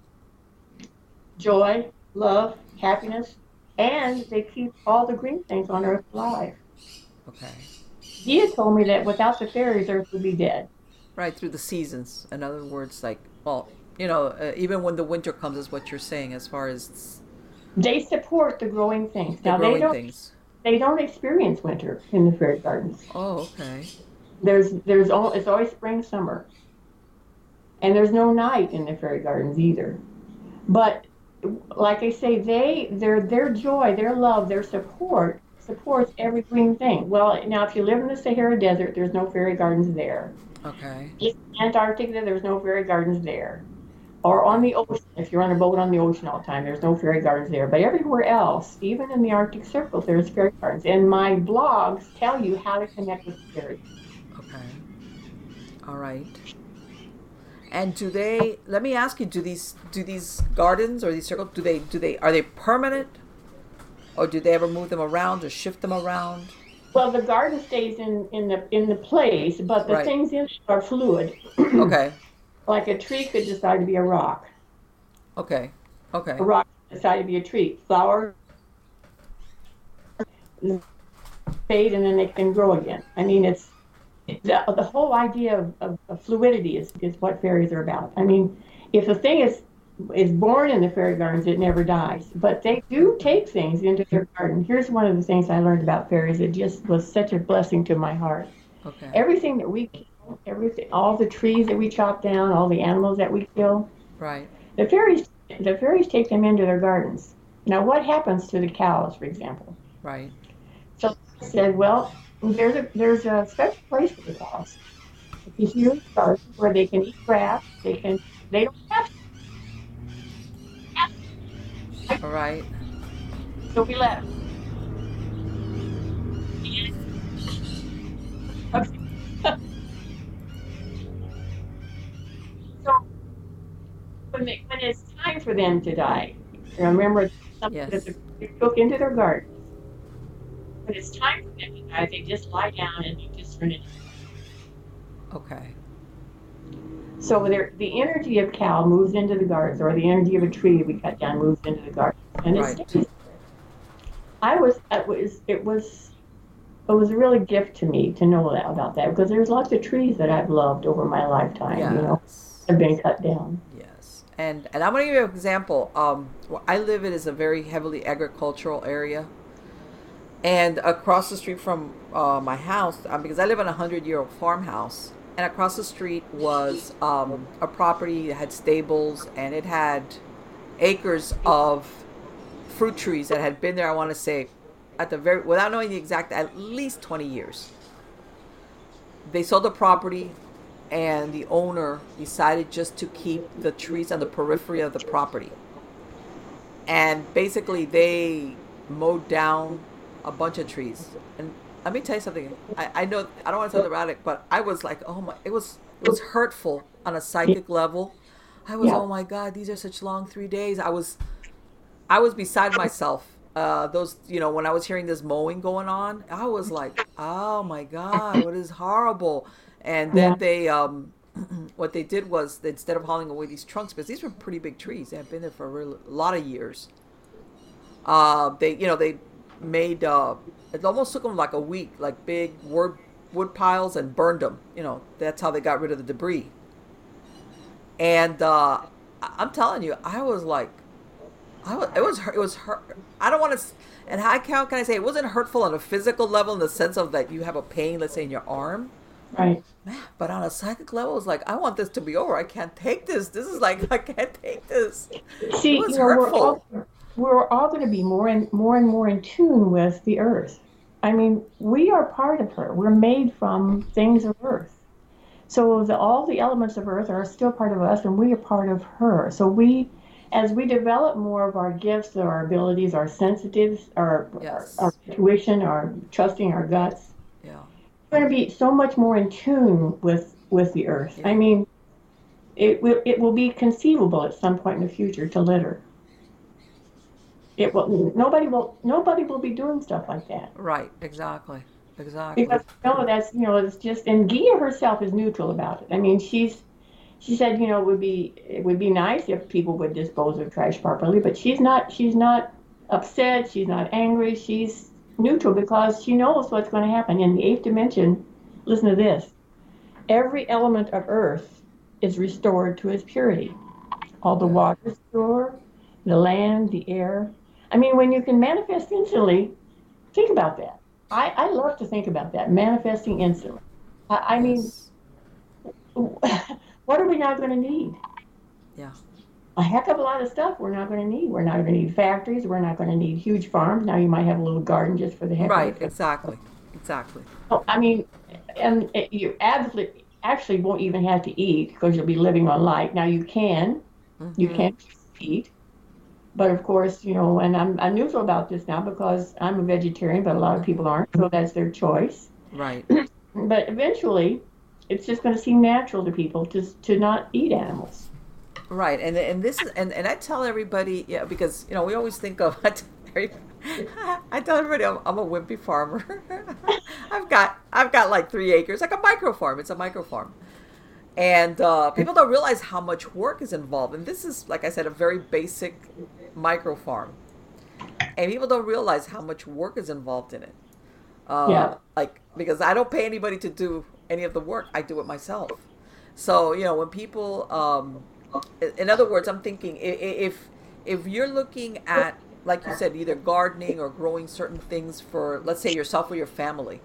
Speaker 2: Joy, love, happiness, and they keep all the green things on Earth alive.
Speaker 1: Okay.
Speaker 2: He had told me that without the fairies, Earth would be dead.
Speaker 1: Right, through the seasons. In other words, even when the winter comes, is what you're saying, as far as
Speaker 2: They support the growing things.
Speaker 1: The
Speaker 2: Now
Speaker 1: growing things.
Speaker 2: they don't experience winter in the fairy gardens.
Speaker 1: Oh, okay.
Speaker 2: It's always spring, summer, and there's no night in the fairy gardens either. But like I say, their joy, their love, their support supports every green thing. Well, now if you live in the Sahara Desert, there's no fairy gardens there.
Speaker 1: Okay.
Speaker 2: In Antarctica, there's no fairy gardens there. Or on
Speaker 1: Okay.
Speaker 2: the ocean, if you're on a boat on the ocean all the time, there's no fairy gardens there. But everywhere else, even in the Arctic Circle, there's fairy gardens. And my blogs tell you how to connect with fairies.
Speaker 1: Okay. All right. And do they? Let me ask you: do these gardens or these circles do they are they permanent, or do they ever move them around or shift them around?
Speaker 2: Well, the garden stays in the place, but the
Speaker 1: Right.
Speaker 2: things in it are fluid.
Speaker 1: Okay.
Speaker 2: Like a tree could decide to be a rock.
Speaker 1: Okay.
Speaker 2: A
Speaker 1: Okay.
Speaker 2: rock could decide to be a tree. Flowers fade and then they can grow again. I mean, it's the whole idea of fluidity is what fairies are about. I mean, if a thing is born in the fairy gardens, it never dies. But they do take things into their garden. Here's one of the things I learned about fairies. It just was such a blessing to my heart.
Speaker 1: Okay.
Speaker 2: Everything that we kill, everything, all the trees that we chop down, all the animals that we kill,
Speaker 1: Right.
Speaker 2: the fairies take them into their gardens. Now, what happens to the cows, for example?
Speaker 1: Right.
Speaker 2: So I said, well, there's a special place for the cows. It's a huge garden where they can eat grass. They don't have to.
Speaker 1: All right.
Speaker 2: So we let them. So when it's time for them to die, remember something that
Speaker 1: Yes.
Speaker 2: they took into their garden. When it's time for them to die, they just lie down and they just turn it.
Speaker 1: Okay.
Speaker 2: So the energy of cow moves into the gardens, or the energy of a tree we cut down moves into the garden, and it
Speaker 1: Right.
Speaker 2: stays. It was a really gift to me to know that about that, because there's lots of trees that I've loved over my lifetime,
Speaker 1: Yes.
Speaker 2: have been cut down.
Speaker 1: Yes. And I'm gonna give you an example. Where I live in is a very heavily agricultural area, and across the street from my house, because I live in a 100-year-old farmhouse, and across the street was a property that had stables, and it had acres of fruit trees that had been there. I want to say, at the very without knowing the exact, at least 20 years. They sold the property, and the owner decided just to keep the trees on the periphery of the property. And basically, they mowed down a bunch of trees. And let me tell you something. I know I don't want to sound dramatic, but I was like, oh my, it was hurtful on a
Speaker 2: Yeah,
Speaker 1: psychic level. I was,
Speaker 2: yeah,
Speaker 1: oh my God, these are such long 3 days. I was beside myself. Those, when I was hearing this mowing going on, I was like, oh my God, what is horrible. And
Speaker 2: yeah,
Speaker 1: then what they did was, instead of hauling away these trunks, because these were pretty big trees, they had been there for a lot of years. They made, it almost took them like a week, like big wood piles, and burned them. That's how they got rid of the debris. And I'm telling you, I was like, it was hurt. I don't want to, and how can I say it wasn't hurtful on a physical level in the sense of that you have a pain, let's say in your arm,
Speaker 2: right.
Speaker 1: man, but on a psychic level, it was like I want this to be over. I can't take this. This is like I can't take this. It
Speaker 2: See,
Speaker 1: was hurtful.
Speaker 2: we're all going to be more in tune with the earth. I mean, we are part of her. We're made from things of earth. So all the elements of earth are still part of us, and we are part of her. So as we develop more of our gifts, our abilities, our sensitives, our
Speaker 1: Yes.
Speaker 2: intuition, our trusting our guts,
Speaker 1: Yeah.
Speaker 2: we're going to be so much more in tune with the earth. I
Speaker 1: Yeah.
Speaker 2: mean, it will be conceivable at some point in the future to litter. It will nobody will be doing stuff like that,
Speaker 1: Right. Exactly. Exactly.
Speaker 2: because no, it's just, and Gia herself is neutral about it. I mean, she said, it would be nice if people would dispose of trash properly, but she's not upset, she's not angry, she's neutral because she knows what's going to happen in the eighth dimension. Listen to this. Every element of earth is restored to its purity. All the
Speaker 1: Okay.
Speaker 2: water is pure, the land, the air. I mean, when you can manifest instantly, think about that. I love to think about that, manifesting instantly. I mean,
Speaker 1: Yes.
Speaker 2: what are we not going to need?
Speaker 1: Yeah.
Speaker 2: A heck of a lot of stuff we're not going to need. We're not going to need factories. We're not going to need huge farms. Now you might have a little garden just for the heck of
Speaker 1: Right.
Speaker 2: it.
Speaker 1: Exactly. Exactly.
Speaker 2: I mean, and you absolutely actually won't even have to eat because you'll be living on light. Now you
Speaker 1: Mm-hmm.
Speaker 2: can eat, but of course, and I'm neutral about this now because I'm a vegetarian, but a lot of people aren't, so that's their choice.
Speaker 1: Right.
Speaker 2: But eventually, it's just going to seem natural to people to not eat animals.
Speaker 1: Right. And this is and I tell everybody, yeah, because we always think of I tell everybody I'm a wimpy farmer. I've got like 3 acres, like a micro farm. It's a micro farm. And people don't realize how much work is involved. And this is, like I said, a very basic micro farm. And people don't realize how much work is involved in it.
Speaker 2: Yeah,
Speaker 1: Like, because I don't pay anybody to do any of the work, I do it myself. So, when people, in other words, I'm thinking if you're looking at, like you said, either gardening or growing certain things for, let's say, yourself or your family,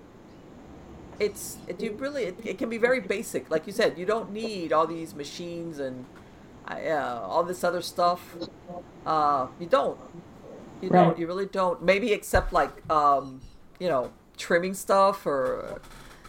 Speaker 1: it can be very basic. Like you said, you don't need all these machines and all this other stuff. You don't. You don't.
Speaker 2: right.
Speaker 1: You really don't. Maybe except like trimming stuff or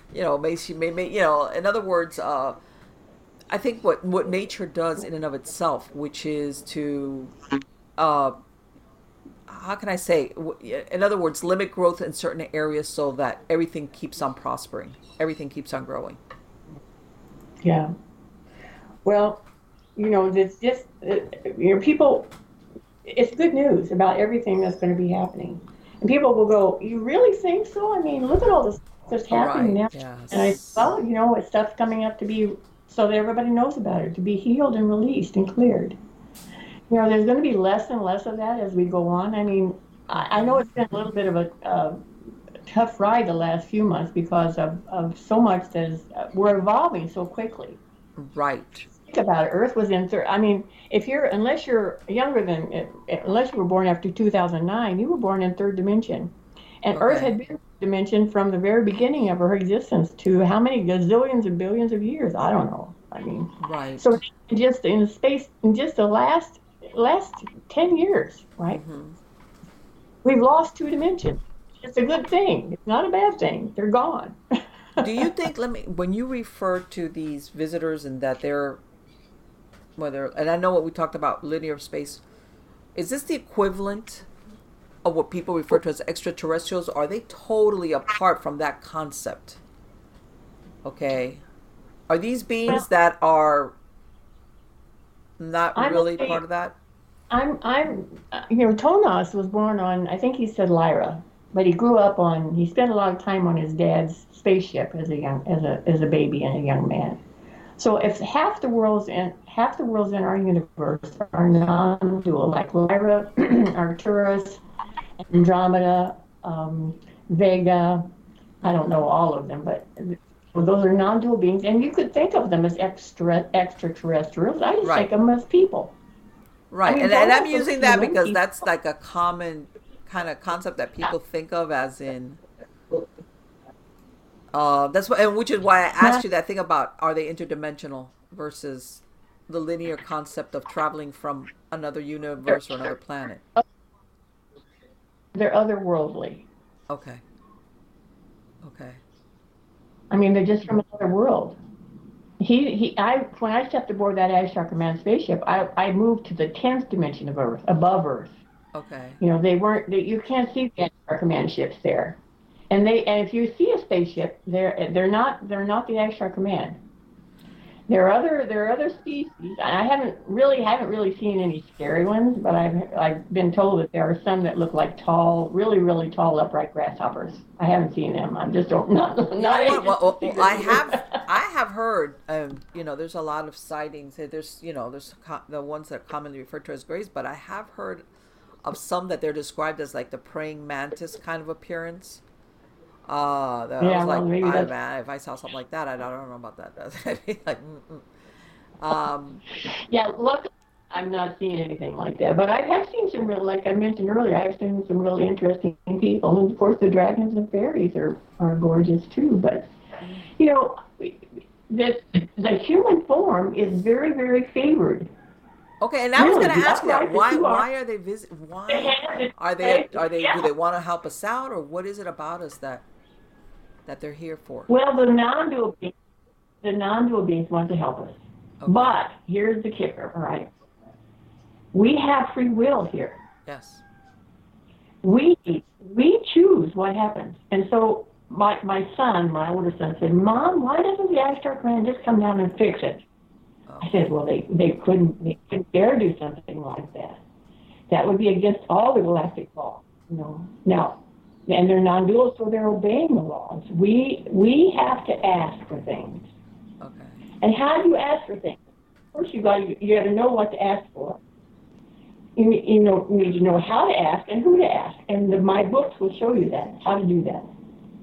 Speaker 1: in other words, I think what nature does in and of itself, which is to uh, how can I say, in other words, limit growth in certain areas so that everything keeps on prospering, everything keeps on growing.
Speaker 2: Yeah. Well, it's just people. It's good news about everything that's going to be happening, and people will go, "You really think so? I mean, look at all this stuff that's happening
Speaker 1: Right.
Speaker 2: now." And I,
Speaker 1: Yes.
Speaker 2: well, it's stuff coming up to be so that everybody knows about it, to be healed and released and cleared. There's going to be less and less of that as we go on. I mean, I know
Speaker 1: Hmm.
Speaker 2: it's been a little bit of a tough ride the last few months because of so much that is, we're evolving so quickly.
Speaker 1: Right.
Speaker 2: Think about it. Earth was in third. I mean, unless you're younger unless you were born after 2009, you were born in third dimension. And Earth
Speaker 1: Okay.
Speaker 2: had been dimension from the very beginning of her existence to how many gazillions and billions of years? I don't know. I mean, so
Speaker 1: Right.
Speaker 2: just in space, in just the last 10 years, right?
Speaker 1: Hmm.
Speaker 2: We've lost 2 dimensions. It's a good thing. It's not a bad thing. They're gone.
Speaker 1: Do you think, when you refer to these visitors and that they're, whether, and I know what we talked about, linear space, is this the equivalent of what people refer to as extraterrestrials? Or are they totally apart from that concept? Okay. Are these beings
Speaker 2: Well,
Speaker 1: that are not
Speaker 2: I'm gonna
Speaker 1: really
Speaker 2: say
Speaker 1: part of that?
Speaker 2: Tonas was born on, I think he said Lyra, but he spent a lot of time on his dad's spaceship as a baby and a young man. So if half the worlds in our universe are non-dual, like Lyra, Arcturus, Andromeda, Vega, I don't know all of them, but those are non-dual beings, and you could think of them as extraterrestrials. I just think
Speaker 1: Right.
Speaker 2: of them as people. I
Speaker 1: Right.
Speaker 2: mean,
Speaker 1: And I'm
Speaker 2: Tonas was
Speaker 1: using that
Speaker 2: human.
Speaker 1: because that's like a common kind of concept that people think of as in that's what, and which is why I asked
Speaker 2: Not
Speaker 1: you that thing about, are they interdimensional versus the linear concept of traveling from another
Speaker 2: they're,
Speaker 1: universe or another planet.
Speaker 2: they're otherworldly.
Speaker 1: Okay. Okay.
Speaker 2: I mean, they're just from another world. When I stepped aboard that Ashtar Command spaceship, I moved to the 10th dimension of Earth, above Earth.
Speaker 1: Okay.
Speaker 2: You can't see the Ashtar Command ships there. And if you see a spaceship, they're not the Ashtar Command. There are other species. I haven't really seen any scary ones, but I've been told that there are some that look like tall, really really tall upright grasshoppers. I haven't seen them. I'm just don't not
Speaker 1: You know
Speaker 2: not
Speaker 1: what?
Speaker 2: anxious to see
Speaker 1: I
Speaker 2: them
Speaker 1: have
Speaker 2: either.
Speaker 1: I have heard, there's a lot of sightings. There's the ones that are commonly referred to as grays, but I have heard of some that they're described as like the praying mantis kind of appearance. I
Speaker 2: Yeah,
Speaker 1: was
Speaker 2: well
Speaker 1: like,
Speaker 2: maybe
Speaker 1: I
Speaker 2: that's
Speaker 1: man, if I saw something like that, I don't know about that. I'd be like, mm-mm. Um,
Speaker 2: yeah. Luckily, I'm not seeing anything like that. But I have seen some real, like I mentioned earlier, I've seen some really interesting people. And of course, the dragons and fairies are gorgeous too. But,
Speaker 1: Mm.
Speaker 2: you know, the human form is very, very favored.
Speaker 1: Okay, and I was
Speaker 2: Really,
Speaker 1: going to
Speaker 2: the
Speaker 1: ask you that.
Speaker 2: upright, the two arms,
Speaker 1: Why are they
Speaker 2: the
Speaker 1: why
Speaker 2: hands,
Speaker 1: are they do
Speaker 2: yeah.
Speaker 1: they want to help us out, or what is it about us that they're here for?
Speaker 2: Well, the non-dual beings want to help us.
Speaker 1: Okay.
Speaker 2: But here's the kicker, all right? We have free will here.
Speaker 1: Yes.
Speaker 2: We we choose what happens. And so my son, my older son, said, Mom, why doesn't the Ashtar Command just come down and fix it? I
Speaker 1: Okay.
Speaker 2: said, well, they couldn't dare do something like that. That would be against all the galactic law, you know. Now, and they're non-dual, so they're obeying the laws. We have to ask for things.
Speaker 1: Okay.
Speaker 2: And how do you ask for things? First, you got to know what to ask for. You need to know how to ask and who to ask. And my books will show you that, how to do that.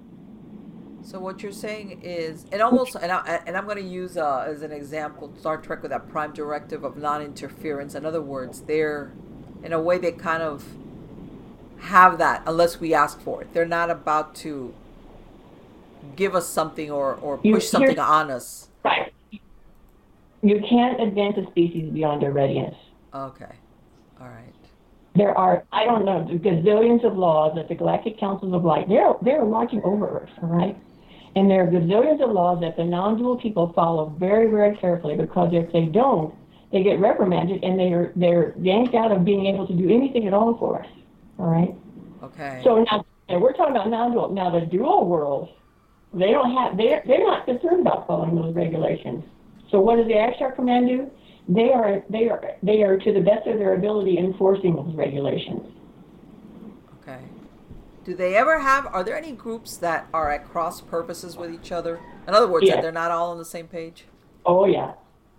Speaker 1: So what you're saying is, and almost, and I'm going to use as an example Star Trek with that prime directive of non-interference. In other words, they're, in a way, they kind of have that unless we ask for it. They're not about to give us something or push something on us.
Speaker 2: Right. You can't advance a species beyond their readiness.
Speaker 1: Okay. All right.
Speaker 2: There are, I don't know, gazillions of laws that the Galactic Councils of Light, they're watching over us, all right? And there are gazillions of laws that the non-dual people follow very, very carefully, because if they don't, they get reprimanded and they're yanked out of being able to do anything at all for us, all right?
Speaker 1: Okay.
Speaker 2: So now, and we're talking about non-dual. Now the dual worlds, they're not concerned about following those regulations. So what does the Ashtar Command do? They are to the best of their ability enforcing those regulations.
Speaker 1: Okay. Do they ever have? Are there any groups that are at cross purposes with each other? In other words, that
Speaker 2: Yeah.
Speaker 1: they're not all on the same page.
Speaker 2: Oh yeah.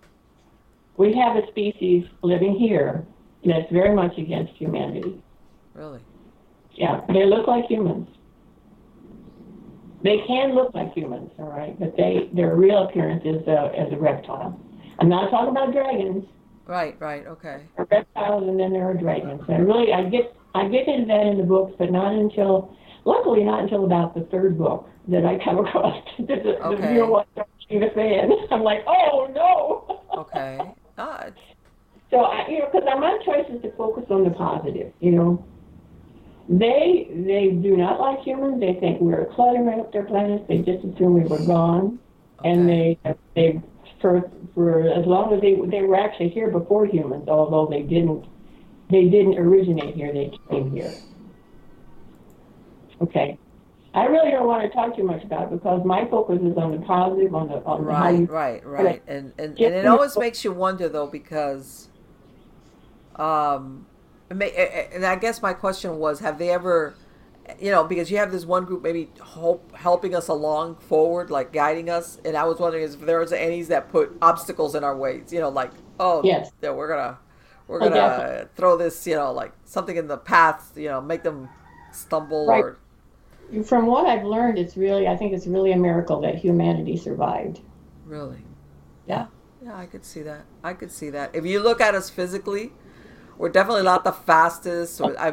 Speaker 2: We have a species living here that's very much against humanity.
Speaker 1: Really?
Speaker 2: Yeah, they look like humans. They can look like humans, all right, but their real appearance is as a reptile. I'm not talking about dragons.
Speaker 1: Right. Right. Okay.
Speaker 2: There are reptiles, and then there are dragons. And really, I get into that in the books, but luckily, not until about the third book that I come across the real one. The fan. I'm like, oh no.
Speaker 1: Okay.
Speaker 2: So because my choice is to focus on the positive. They do not like humans. They think we're cluttering up their planets. They just assume we were gone, and they for as long as they were actually here before humans, although they didn't originate here. They came here. Okay. I really don't want to talk too much about it because my focus is on the positive, on how you.
Speaker 1: Right. And it always makes you wonder though, because and I guess my question was, have they ever, because you have this one group maybe helping us along forward, like guiding us, and I was wondering if there's any that put obstacles in our ways, like, oh,
Speaker 2: yes,
Speaker 1: yeah, we're gonna throw this, like something in the path, make them stumble,
Speaker 2: right.
Speaker 1: Or.
Speaker 2: From what I've learned, I think it's really a miracle that humanity survived.
Speaker 1: Really?
Speaker 2: Yeah.
Speaker 1: Yeah, I could see that. If you look at us physically, we're definitely not the fastest. That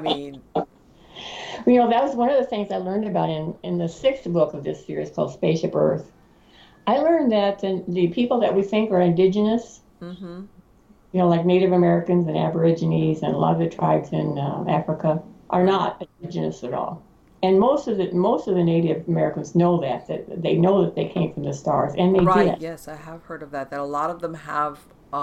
Speaker 2: was one of the things I learned about in the sixth book of this series called Spaceship Earth. I learned that the people that we think are indigenous,
Speaker 1: mm-hmm.
Speaker 2: Like Native Americans and Aborigines and a lot of the tribes in Africa, are not indigenous at all. And most of the Native Americans know that they know that they came from the stars, and they did.
Speaker 1: Yes, I have heard of that. That a lot of them have,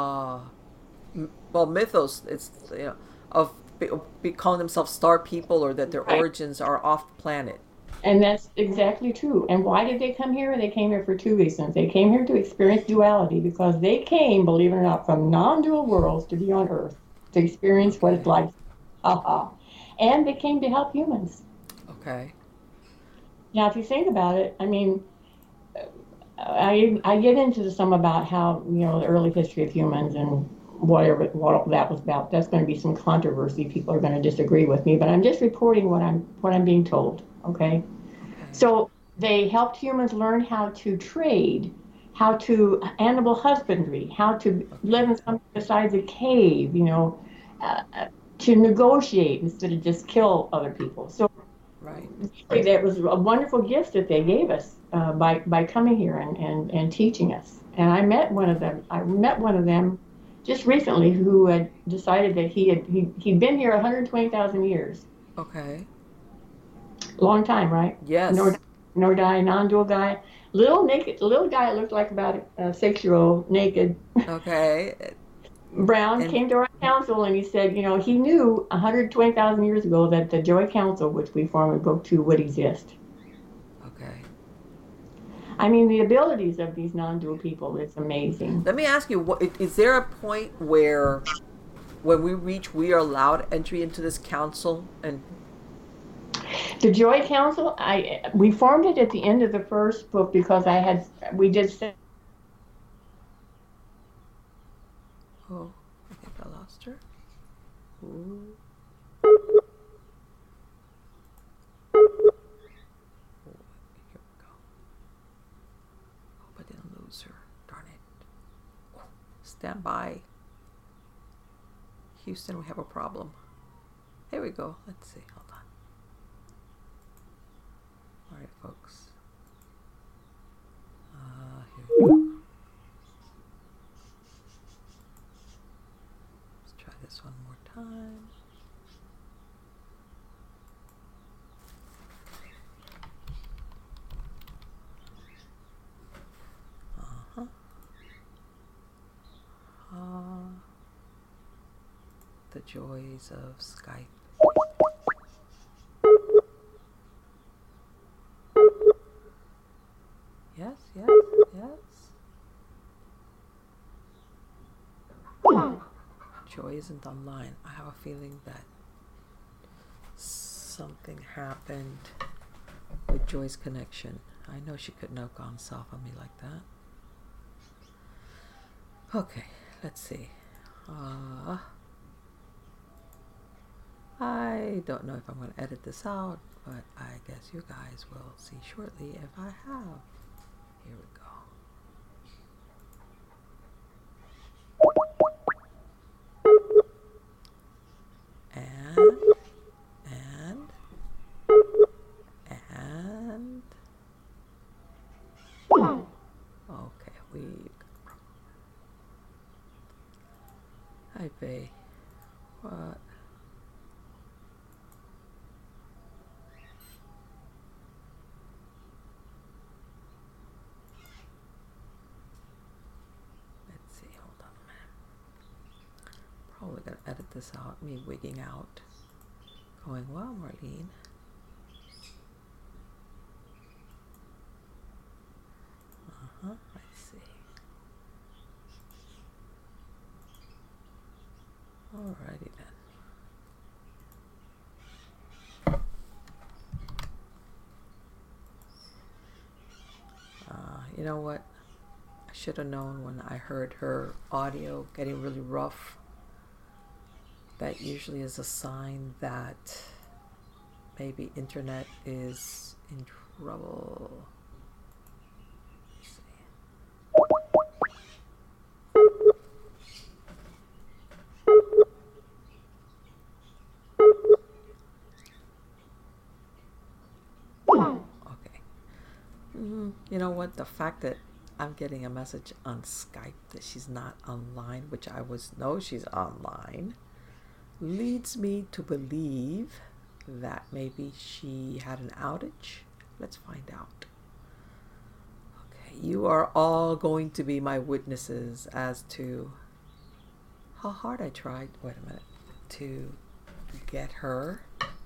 Speaker 1: mythos. It's of calling themselves star people, or that their origins are off planet.
Speaker 2: And that's exactly true. And why did they come here? They came here for two reasons. They came here to experience duality because they came, believe it or not, from non-dual worlds to be on Earth to experience what it's like. And they came to help humans.
Speaker 1: Okay.
Speaker 2: Now, if you think about it, I mean, I get into some about how the early history of humans and what that was about. That's going to be some controversy. People are going to disagree with me, but I'm just reporting what I'm being told. Okay. So they helped humans learn how to trade how to animal husbandry, how to live in something besides a cave, uh, to negotiate instead of just kill other people. So
Speaker 1: Right.
Speaker 2: that was a wonderful gift that they gave us by coming here and teaching us. And I met one of them. I met one of them just recently who had decided that he'd been here 120,000 years.
Speaker 1: Okay.
Speaker 2: Long time, right?
Speaker 1: Yes.
Speaker 2: Nordai, non-dual guy, little naked, little guy looked like about a 6-year-old, naked,
Speaker 1: Okay.
Speaker 2: brown,
Speaker 1: And
Speaker 2: came to our council and he said, he knew 120,000 years ago that the Joy Council, which we form in Book 2, would exist.
Speaker 1: okay.
Speaker 2: I mean, the abilities of these non-dual people is amazing.
Speaker 1: Let me ask you: what is there a point where, when we are allowed entry into this council? And
Speaker 2: The Joy Council, we formed it at the end of the first book because we did.
Speaker 1: oh, I think I lost her. Ooh. Here we go. Hope I didn't lose her. Darn it. Oh, stand by. Houston, we have a problem. Here we go. Let's see. Hold on. All right, folks. Here we go. Let's try this one more time. The joys of Skype. Yes, yes, yes. Joy isn't online. I have a feeling that something happened with Joy's connection. I know she couldn't have gone soft on me like that. Okay, let's see. I don't know if I'm going to edit this out, but I guess you guys will see shortly if I have. Here we go. And okay, we've got a problem. Hi, Faye. What? Let's see, hold on a minute. Probably gonna edit this out, me wigging out. Going, well, Marlene. Let's see. Alrighty then. You know what? I should have known when I heard her audio getting really rough. That usually is a sign that maybe internet is in trouble. Let's see. Okay. You know what? The fact that I'm getting a message on Skype that she's not online, which I know she's online, leads me to believe that maybe she had an outage. Let's find out. Okay, you are all going to be my witnesses as to how hard I tried, wait a minute, to get her.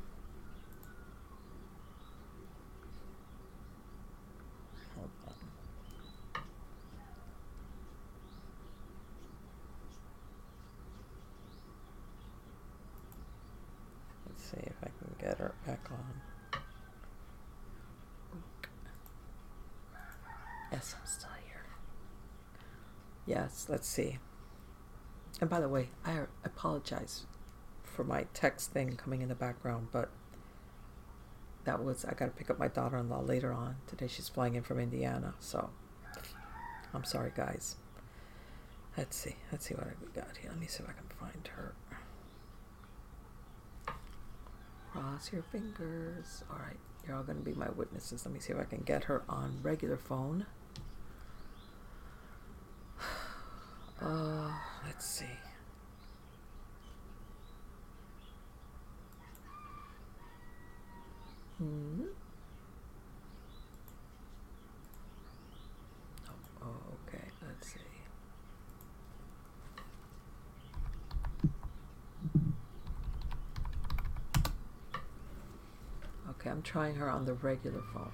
Speaker 1: Hold on. Let's see if I can get her back on. Yes, I'm still here. Yes, let's see. And by the way, I apologize for my text thing coming in the background, but I got to pick up my daughter-in-law later on. Today she's flying in from Indiana, so I'm sorry, guys. Let's see what we got here. Let me see if I can find her. Cross your fingers. All right, you're all going to be my witnesses. Let me see if I can get her on regular phone. Let's see. Okay, let's see. Okay, I'm trying her on the regular phone.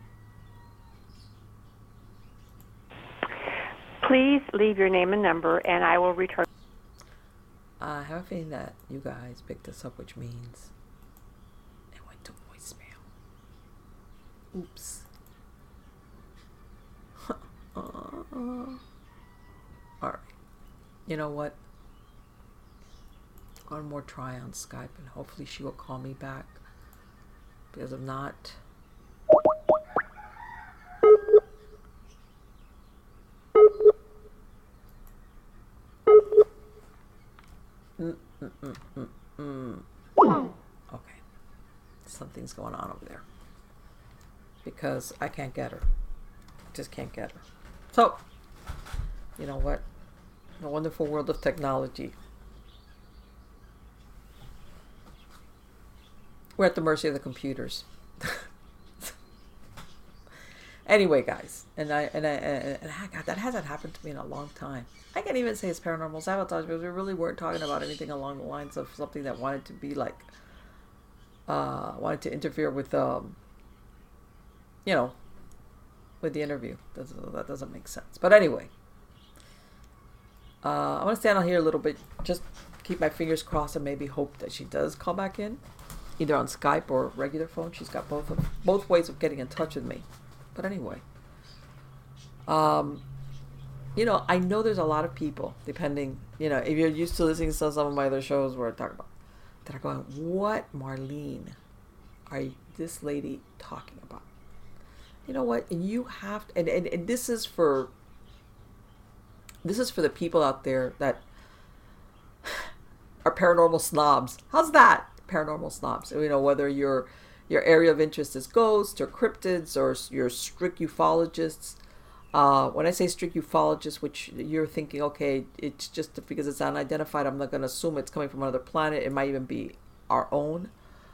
Speaker 3: Please leave your name and number, and I will return.
Speaker 1: I have a feeling that you guys picked this up, which means it went to voicemail. Oops. Alright. You know what? One more try on Skype, and hopefully she will call me back. Because if not... Okay. Something's going on over there. Because I can't get her. Just can't get her. So, you know what? The wonderful world of technology. We're at the mercy of the computers. Anyway, guys, and God, that hasn't happened to me in a long time. I can't even say it's paranormal sabotage because we really weren't talking about anything along the lines of something that wanted to be like, wanted to interfere with, with the interview. That doesn't make sense. But anyway, I'm gonna stand on here a little bit, just keep my fingers crossed and maybe hope that she does call back in, either on Skype or regular phone. She's got both ways of getting in touch with me. But anyway, I know there's a lot of people, depending, if you're used to listening to some of my other shows where I talk about, that are going, what, Marlene, are this lady talking about? You know what? And you have to, and this is for the people out there that are paranormal snobs. How's that? Paranormal snobs. Whether your area of interest is ghosts or cryptids or you're strict ufologists. When I say strict ufologists, which you're thinking, okay, it's just because it's unidentified, I'm not going to assume it's coming from another planet. It might even be our own.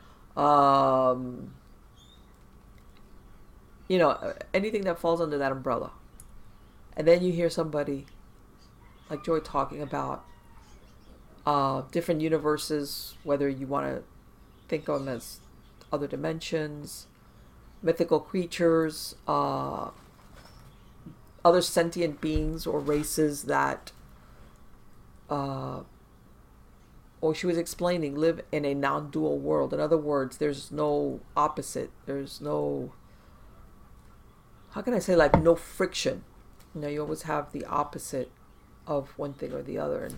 Speaker 1: Anything that falls under that umbrella. And then you hear somebody like Joy talking about different universes, whether you want to think of them as other dimensions, mythical creatures, other sentient beings or races that, she was explaining, live in a non-dual world. In other words, there's no opposite. There's no, how can I say, like no friction. You always have the opposite of one thing or the other.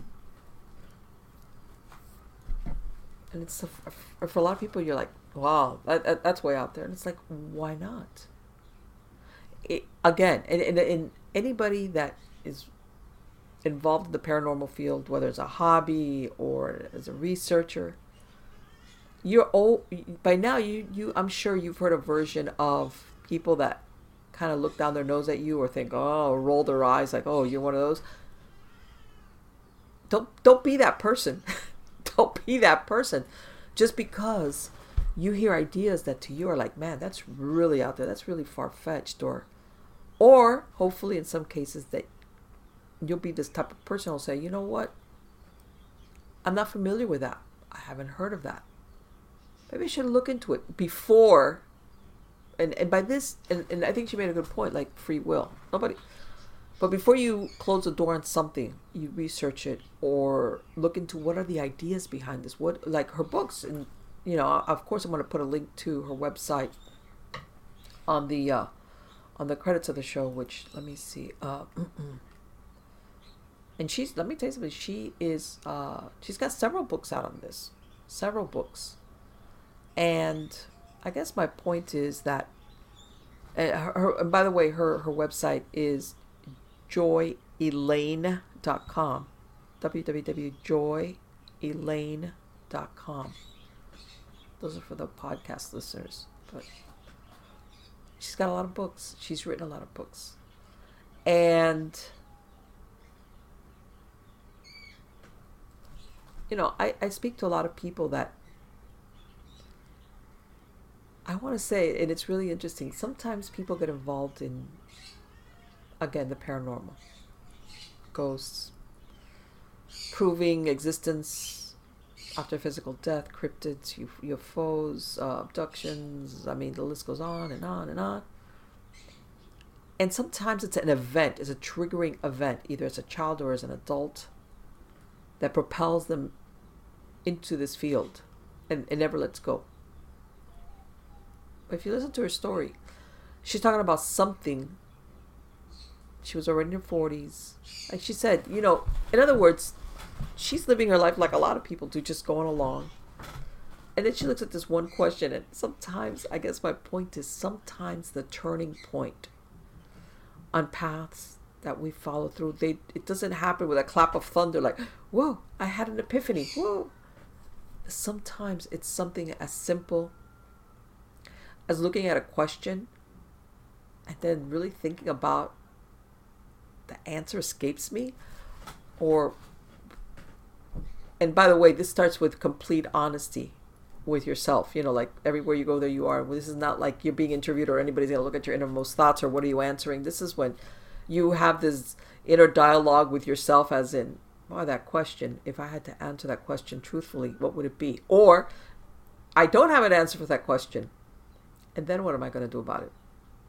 Speaker 1: And it's for a lot of people, you're like, wow, that's way out there. And it's like, why not? Again, and anybody that is involved in the paranormal field, whether it's a hobby or as a researcher, by now I'm sure you've heard a version of people that kind of look down their nose at you or think, or roll their eyes like, oh, you're one of those. Don't be that person. Don't be that person. Just because you hear ideas that to you are like, man, that's really out there. That's really far-fetched. Or hopefully in some cases that you'll be this type of person who'll say, you know what? I'm not familiar with that. I haven't heard of that. Maybe I should look into it before. And by this, and I think she made a good point, like free will. But before you close the door on something, you research it or look into what are the ideas behind this. What, like her books, and of course I'm going to put a link to her website on the credits of the show. Which, let me see. And let me tell you something. She's got several books out on this, several books, and I guess my point is that and by the way, her website is www.joyelaine.com. www.joyelaine.com. Those are for the podcast listeners. But she's got a lot of books. She's written a lot of books. And, you know, I speak to a lot of people that I want to say, and it's really interesting, sometimes people get involved in, again, the paranormal. Ghosts, proving existence after physical death, cryptids, UFOs, abductions. I mean, the list goes on and on and on. And sometimes it's an event, it's a triggering event, either as a child or as an adult, that propels them into this field and it never lets go. But if you listen to her story, she's talking about something. She was already in her 40s. Like she said, you know, in other words, she's living her life like a lot of people do, just going along. And then she looks at this one question, and sometimes, I guess my point is, sometimes the turning point on paths that we follow through, it doesn't happen with a clap of thunder like, whoa, I had an epiphany, whoa. Sometimes it's something as simple as looking at a question and then really thinking about the answer escapes me, and by the way, this starts with complete honesty with yourself. You know, like everywhere you go, there you are. This is not like you're being interviewed or anybody's going to look at your innermost thoughts or what are you answering. This is when you have this inner dialogue with yourself, as in, wow, that question, if I had to answer that question truthfully, what would it be? Or, I don't have an answer for that question. And then what am I going to do about it?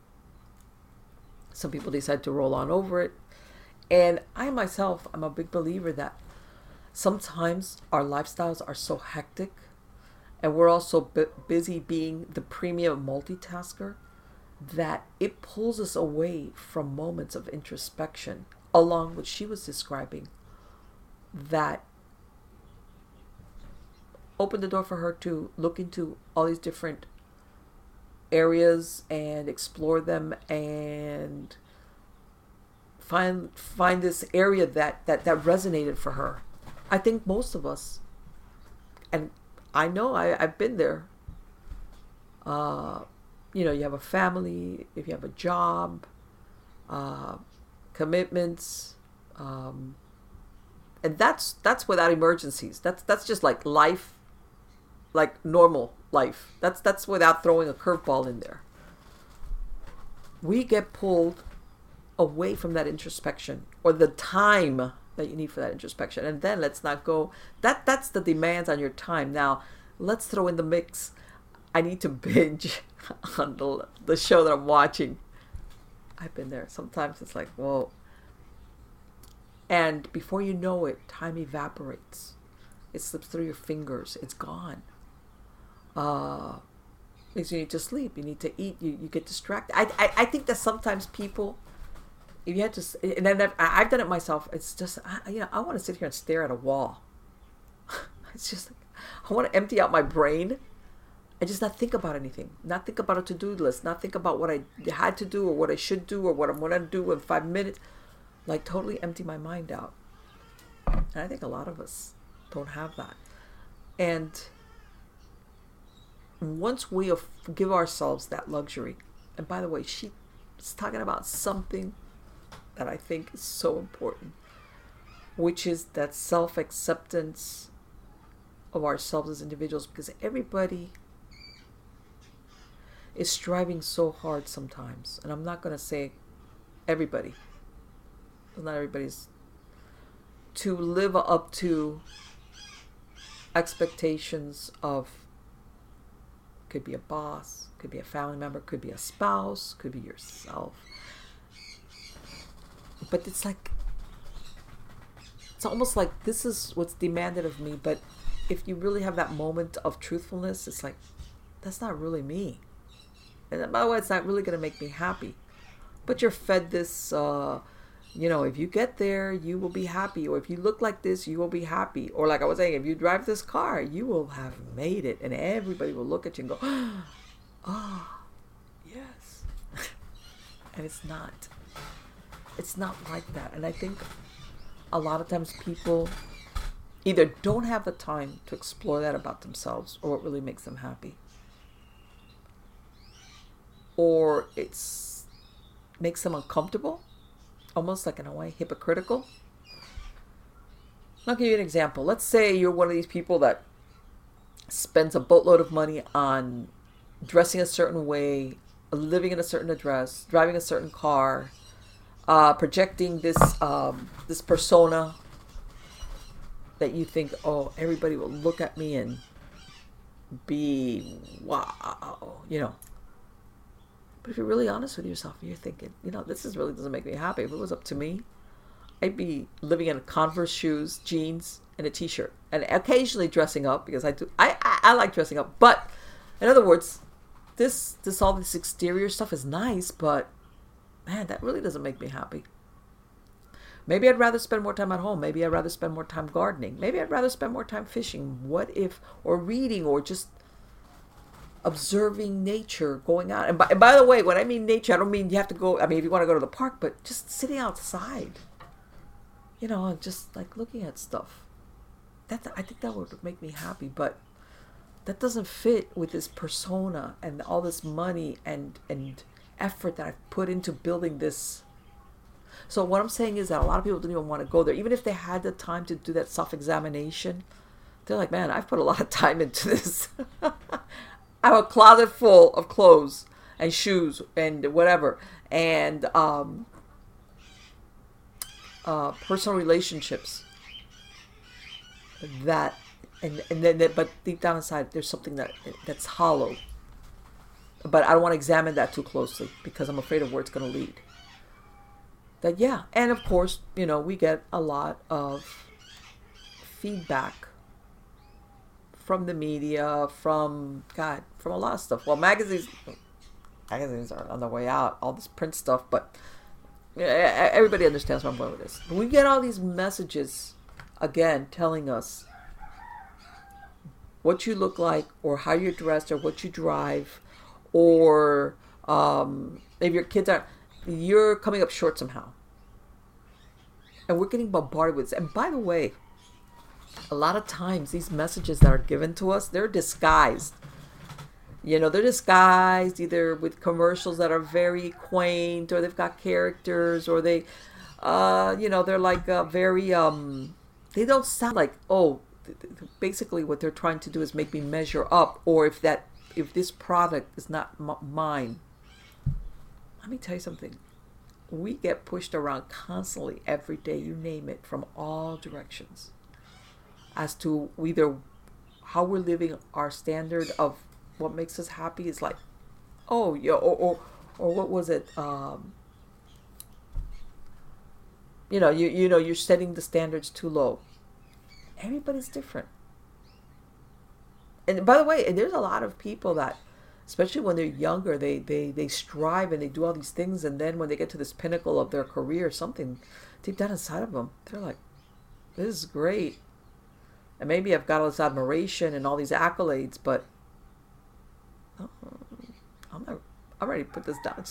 Speaker 1: Some people decide to roll on over it. And I myself, I'm a big believer that sometimes our lifestyles are so hectic and we're also busy being the premium multitasker that it pulls us away from moments of introspection, along what she was describing, that opened the door for her to look into all these different areas and explore them and find this area that resonated for her. I think most of us, and I know I've been there, you know, you have a family, if you have a job, commitments, and that's without emergencies. That's just like life, like normal life. That's without throwing a curveball in there. We get pulled away from that introspection or the time that you need for that introspection. And then let's not go, that's the demands on your time. Now, let's throw in the mix, I need to binge on the show that I'm watching. I've been there. Sometimes it's like, whoa. And before you know it, time evaporates. It slips through your fingers. It's gone. Because you need to sleep. You need to eat. You get distracted. I think that sometimes people, if you had to, and then I've done it myself. It's just, I want to sit here and stare at a wall. It's just, I want to empty out my brain and just not think about anything. Not think about a to-do list. Not think about what I had to do or what I should do or what I'm going to do in 5 minutes. Like totally empty my mind out. And I think a lot of us don't have that. And once we give ourselves that luxury, and by the way, she's talking about something that I think is so important, which is that self-acceptance of ourselves as individuals, because everybody is striving so hard sometimes. And I'm not going to say everybody, not everybody's, to live up to expectations of, could be a boss, could be a family member, could be a spouse, could be yourself. But it's like, it's almost like this is what's demanded of me. But if you really have that moment of truthfulness, it's like, that's not really me. And by the way, it's not really going to make me happy. But you're fed this, if you get there, you will be happy. Or if you look like this, you will be happy. Or like I was saying, if you drive this car, you will have made it. And everybody will look at you and go, oh, yes. And it's not. it's not like that. And I think a lot of times people either don't have the time to explore that about themselves or what really makes them happy, or it's makes them uncomfortable, almost like in a way hypocritical. I'll give you an example. Let's say you're one of these people that spends a boatload of money on dressing a certain way, living in a certain address, driving a certain car, projecting this this persona that you think, oh, everybody will look at me and be wow, you know. But if you're really honest with yourself, you're thinking, you know, this really doesn't make me happy. If it was up to me, I'd be living in Converse shoes, jeans, and a t-shirt, and occasionally dressing up, because I like dressing up. But in other words, all this exterior stuff is nice, but man, that really doesn't make me happy. Maybe I'd rather spend more time at home. Maybe I'd rather spend more time gardening. Maybe I'd rather spend more time fishing. Or reading, or just observing nature, going out. And by the way, when I mean nature, I don't mean you have to go, I mean, if you want to go to the park, but just sitting outside, you know, and just like looking at stuff. I think that would make me happy, but that doesn't fit with this persona and all this money and effort that I've put into building this. So what I'm saying is that a lot of people don't even want to go there. Even if they had the time to do that self-examination, they're like, man, I've put a lot of time into this. I have a closet full of clothes and shoes and whatever, and personal relationships that, but deep down inside, there's something that's hollow. But I don't want to examine that too closely because I'm afraid of where it's going to lead. That, yeah, and of course, you know, we get a lot of feedback from the media, from a lot of stuff. Well, magazines are on their way out, all this print stuff, but everybody understands where I'm going with this. But we get all these messages, again, telling us what you look like, or how you're dressed, or what you drive, or if your kids are, you're coming up short somehow. And we're getting bombarded with this. And by the way, a lot of times these messages that are given to us, they're disguised. You know, they're disguised either with commercials that are very quaint, or they've got characters, or they, you know, they're like very, they don't sound like, oh, basically what they're trying to do is make me measure up, or if this product is not mine. Let me tell you something. We get pushed around constantly every day, you name it, from all directions, as to either how we're living, our standard of what makes us happy is like, oh, yeah, or what was it? You know, you're setting the standards too low. Everybody's different. And by the way, there's a lot of people that, especially when they're younger, they strive and they do all these things, and then when they get to this pinnacle of their career, something deep down inside of them, they're like, this is great. And maybe I've got all this admiration and all these accolades, but I'm ready to put this down.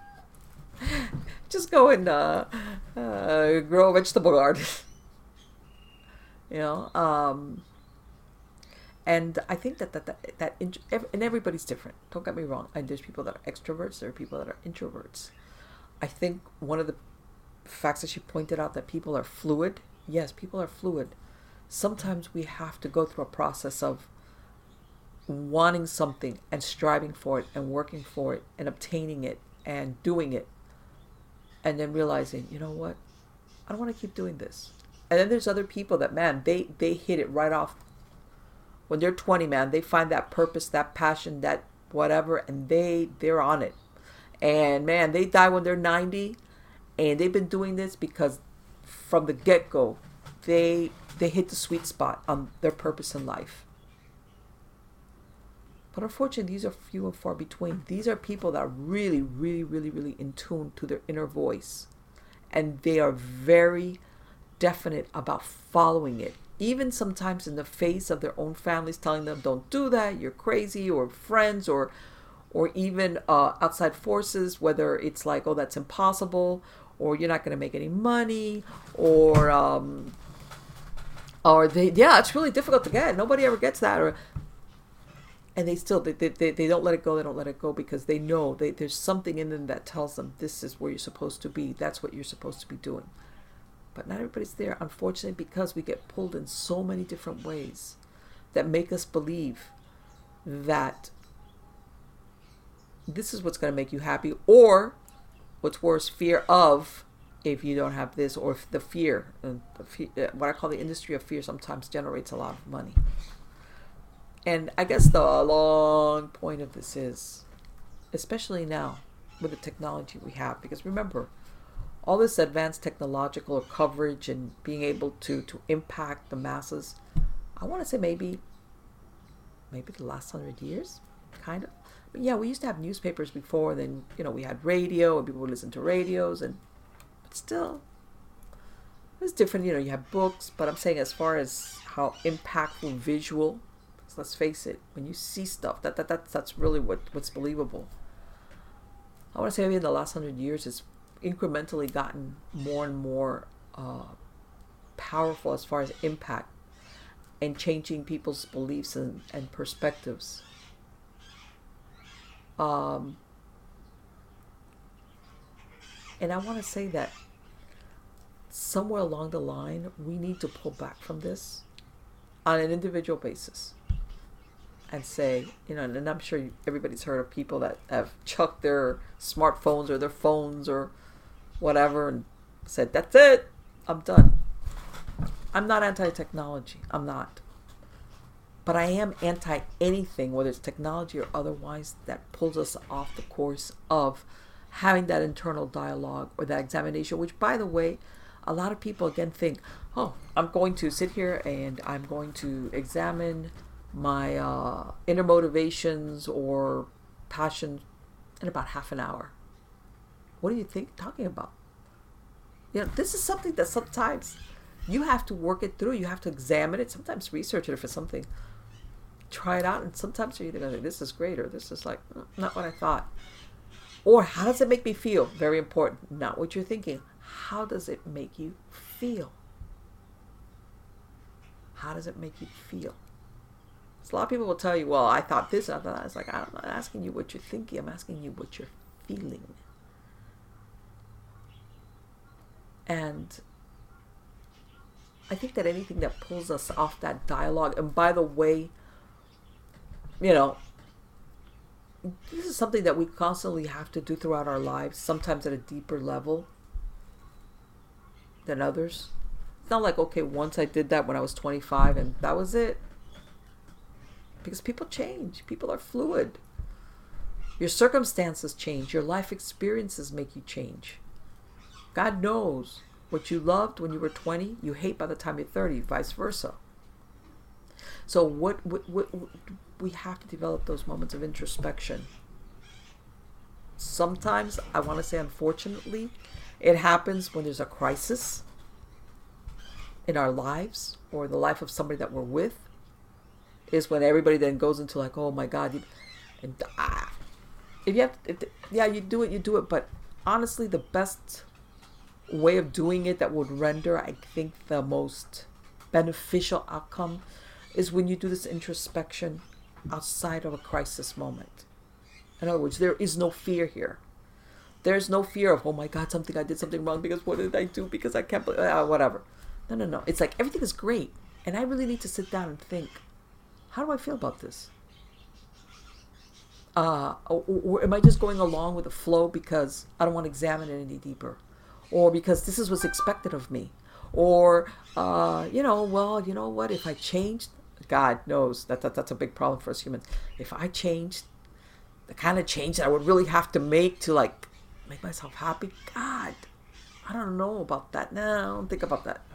Speaker 1: Just go and grow a vegetable garden. You know, and I think and everybody's different. Don't get me wrong. And there's people that are extroverts. There are people that are introverts. I think one of the facts that she pointed out, that people are fluid. Yes, people are fluid. Sometimes we have to go through a process of wanting something and striving for it and working for it and obtaining it and doing it, and then realizing, you know what, I don't want to keep doing this. And then there's other people that, man, they hit it right off. When they're 20, man, they find that purpose, that passion, that whatever, and they're on it. And man, they die when they're 90, and they've been doing this because from the get-go, they hit the sweet spot on their purpose in life. But unfortunately, these are few and far between. These are people that are really, really, really, really in tune to their inner voice. And they are very definite about following it. Even sometimes in the face of their own families telling them, don't do that, you're crazy, or friends, or even outside forces, whether it's like, oh, that's impossible, or you're not going to make any money, or it's really difficult to get. Nobody ever gets that, and they don't let it go. They don't let it go because they know there's something in them that tells them this is where you're supposed to be. That's what you're supposed to be doing. But not everybody's there, unfortunately, because we get pulled in so many different ways that make us believe that this is what's going to make you happy, or what's worse, fear of, if you don't have this, or if the fear, what I call the industry of fear, sometimes generates a lot of money. And I guess the long point of this is, especially now with the technology we have, because remember, all this advanced technological coverage and being able to impact the masses, I want to say maybe the last 100 years, kind of. But yeah, we used to have newspapers before, then, we had radio and people would listen to radios, but still, it was different. You have books, but I'm saying as far as how impactful visual, because let's face it, when you see stuff, that's really what's believable. I want to say maybe in the last 100 years, it's incrementally gotten more and more powerful as far as impact and changing people's beliefs and perspectives. And I want to say that somewhere along the line, we need to pull back from this on an individual basis and say, and I'm sure everybody's heard of people that have chucked their smartphones or their phones or whatever and said, that's it, I'm done. I'm not anti-technology. I'm not. But I am anti-anything, whether it's technology or otherwise, that pulls us off the course of having that internal dialogue or that examination, which, by the way, a lot of people, again, think, I'm going to sit here and I'm going to examine my inner motivations or passion in about half an hour. What do you think talking about? This is something that sometimes you have to work it through. You have to examine it. Sometimes research it if it's something. Try it out. And sometimes you're either going to say, this is great, or this is like, not what I thought. Or how does it make me feel? Very important. Not what you're thinking. How does it make you feel? How does it make you feel? So a lot of people will tell you, well, I thought this, I thought that. It's like, I'm not asking you what you're thinking. I'm asking you what you're feeling. And I think that anything that pulls us off that dialogue, and by the way, this is something that we constantly have to do throughout our lives, sometimes at a deeper level than others. It's not like, okay, once I did that when I was 25 and that was it. Because people change. People are fluid. Your circumstances change. Your life experiences make you change. God knows what you loved when you were 20, you hate by the time you're 30, vice versa. So what we have to develop those moments of introspection. Sometimes, I want to say unfortunately, it happens when there's a crisis in our lives or the life of somebody that we're with, is when everybody then goes into like, oh my God, you do it, but honestly, the best way of doing it that would render, I think, the most beneficial outcome is when you do this introspection outside of a crisis moment. In other words, there is no fear here. There's no fear of, oh my God, I did something wrong because what did I do? Because I can't believe, whatever. No. It's like everything is great. And I really need to sit down and think, how do I feel about this? Or am I just going along with the flow because I don't want to examine it any deeper? Or because this is what's expected of me? Or, you know what, if I changed, God knows that's a big problem for us humans. If I changed, the kind of change that I would really have to make to like make myself happy, God, I don't know about that. No, I don't think about that.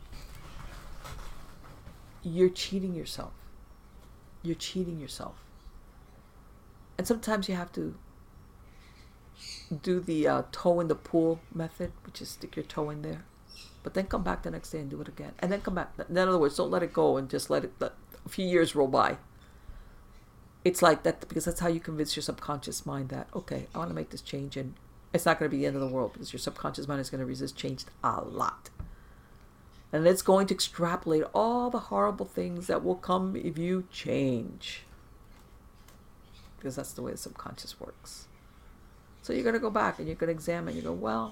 Speaker 1: You're cheating yourself. You're cheating yourself. And sometimes you have to do the toe in the pool method, which is stick your toe in there, but then come back the next day and do it again, and then come back. In other words, don't let it go and just let a few years roll by. It's like that because that's how you convince your subconscious mind that, okay, I want to make this change, and it's not going to be the end of the world, because your subconscious mind is going to resist change a lot. And it's going to extrapolate all the horrible things that will come if you change. Because that's the way the subconscious works. So you're going to go back and you're going to examine. You go, well,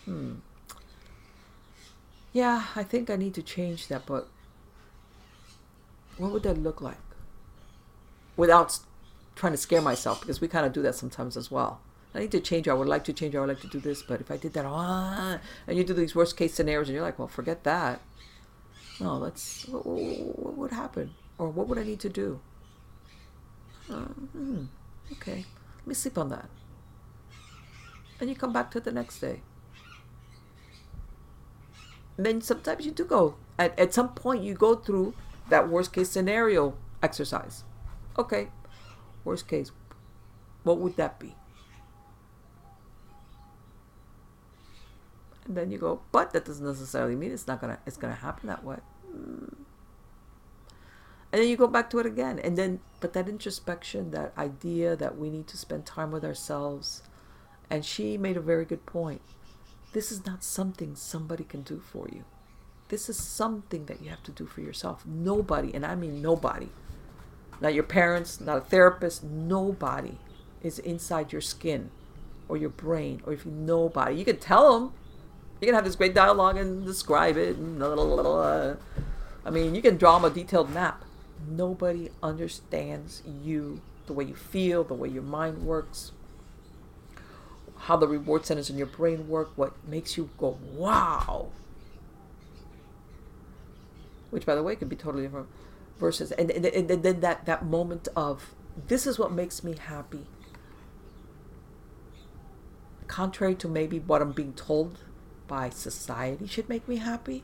Speaker 1: yeah, I think I need to change that, but what would that look like? Without trying to scare myself, because we kind of do that sometimes as well. I need to change, I would like to change, I would like to do this, but if I did that, and you do these worst case scenarios, and you're like, well, forget that. No, what would happen? Or what would I need to do? Okay, let me sleep on that. And you come back to the next day. And then sometimes you do go, at some point you go through that worst case scenario exercise. Okay, worst case, what would that be? And then you go, but that doesn't necessarily mean it's gonna happen that way. And then you go back to it again. And then, but that introspection, that idea that we need to spend time with ourselves. And she made a very good point. This is not something somebody can do for you. This is something that you have to do for yourself. Nobody, and I mean nobody, not your parents, not a therapist, nobody is inside your skin or your brain, or if you nobody. You can tell them. You can have this great dialogue and describe it. And I mean, you can draw them a detailed map. Nobody understands you, the way you feel, the way your mind works, how the reward centers in your brain work, what makes you go, wow. Which, by the way, could be totally different. Versus, and then that moment of, this is what makes me happy. Contrary to maybe what I'm being told by society should make me happy.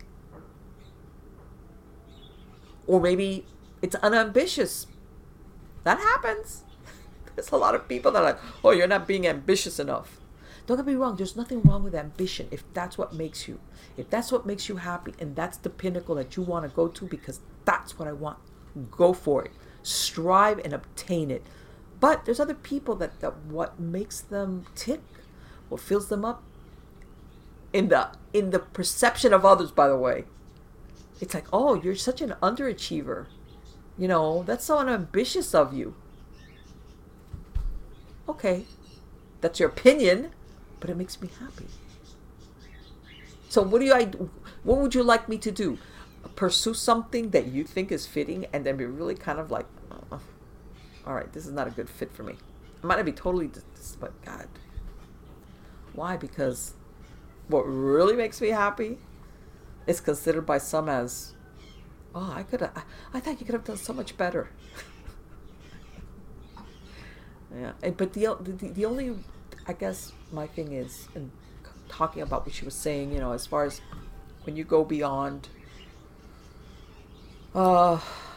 Speaker 1: Or maybe it's unambitious. That happens. There's a lot of people that are like, oh, you're not being ambitious enough. Don't get me wrong, there's nothing wrong with ambition if that's what makes you. If that's what makes you happy and that's the pinnacle that you want to go to because that's what I want, go for it. Strive and obtain it. But there's other people that what makes them tick, what fills them up, in the perception of others, by the way. It's like, oh, you're such an underachiever. You know, that's so unambitious of you. Okay, that's your opinion, but it makes me happy. So what would you like me to do? Pursue something that you think is fitting and then be really kind of like, oh, all right, this is not a good fit for me. I might not be totally, but God. Why? Because what really makes me happy is considered by some as, oh, I thought you could have done so much better. Yeah, but the only, I guess my thing is, and talking about what she was saying, you know, as far as when you go beyond, what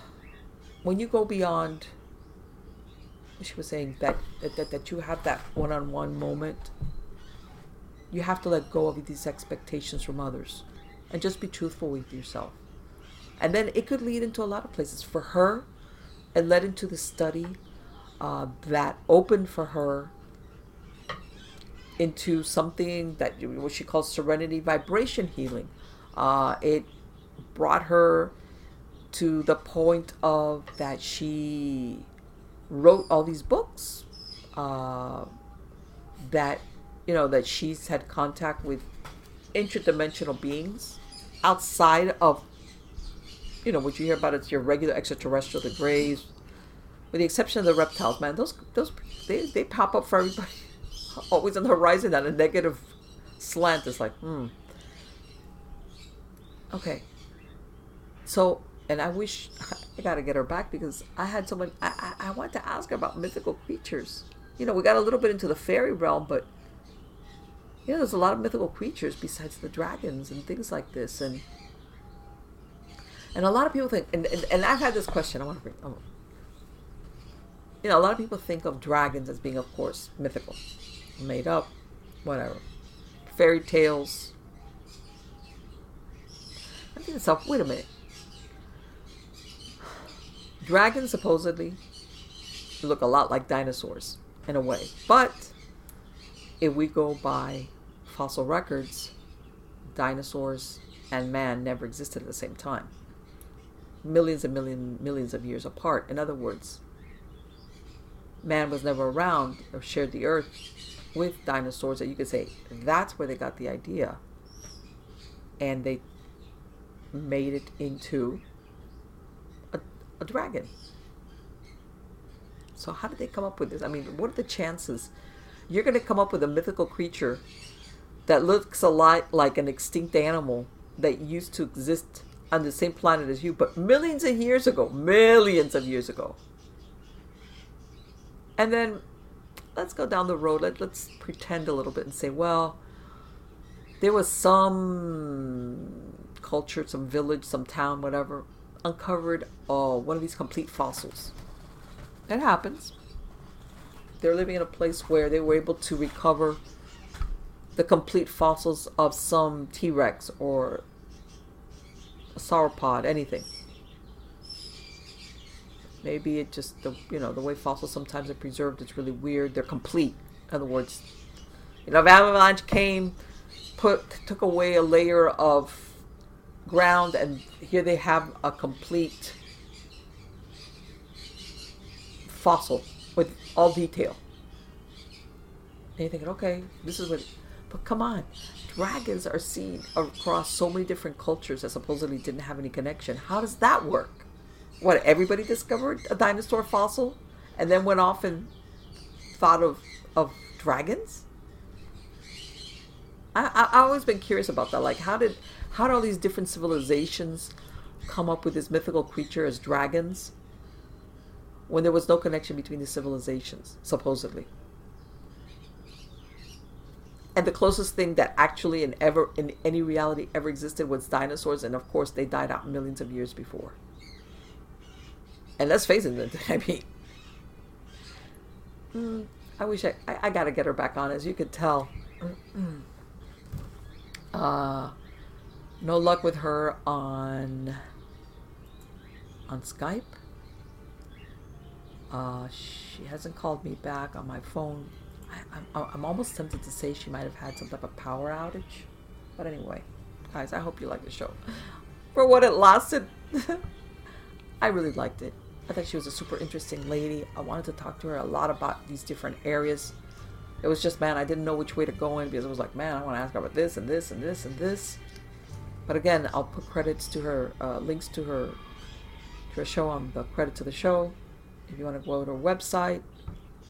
Speaker 1: she was saying, that you have that one-on-one moment. You have to let go of these expectations from others and just be truthful with yourself. And then it could lead into a lot of places. For her, it led into the study that opened for her into something that what she calls serenity vibration healing. It brought her to the point of that she wrote all these books that, you know, that she's had contact with interdimensional beings outside of, you know, what you hear about, it's your regular extraterrestrial, the grays, with the exception of the reptiles, man. Those they pop up for everybody, always on the horizon at a negative slant. It's like, okay. So, and I wish I gotta get her back because I had someone I wanted to ask her about mythical creatures. You know, we got a little bit into the fairy realm, but you know, there's a lot of mythical creatures besides the dragons and things like this, and a lot of people think, and I've had this question. I want to bring, you know, a lot of people think of dragons as being, of course, mythical, made up, whatever, fairy tales. I'm thinking to myself, wait a minute. Dragons supposedly look a lot like dinosaurs in a way, but if we go by fossil records, dinosaurs and man never existed at the same time. Millions and millions of years apart. In other words, man was never around or shared the earth with dinosaurs, that you could say that's where they got the idea. And they made it into a dragon. So how did they come up with this? I mean, what are the chances you're going to come up with a mythical creature that looks a lot like an extinct animal that used to exist on the same planet as you, but millions of years ago. And then let's go down the road. Let's pretend a little bit and say, well, there was some culture, some village, some town, whatever, uncovered one of these complete fossils. It happens. They're living in a place where they were able to recover the complete fossils of some T-Rex or a sauropod, anything. Maybe it just, the way fossils sometimes are preserved, it's really weird. They're complete. In other words, if avalanche came, took away a layer of ground, and here they have a complete fossil with all detail. And you're thinking, okay, this is what... But come on, dragons are seen across so many different cultures that supposedly didn't have any connection. How does that work? What, everybody discovered a dinosaur fossil and then went off and thought of dragons? I've always been curious about that. Like, how did all these different civilizations come up with this mythical creature as dragons when there was no connection between the civilizations, supposedly? And the closest thing that actually in any reality ever existed was dinosaurs, and of course they died out millions of years before. And let's face it, I mean, I wish I gotta get her back on, as you could tell. No luck with her on Skype. She hasn't called me back on my phone. I'm almost tempted to say she might have had some type of power outage. But anyway, guys, I hope you like the show. For what it lasted, I really liked it. I thought she was a super interesting lady. I wanted to talk to her a lot about these different areas. It was just, man, I didn't know which way to go in, because it was like, man, I want to ask her about this and this and this and this. But again, I'll put credits to her, links to her show on the credit to the show. If you want to go to her website,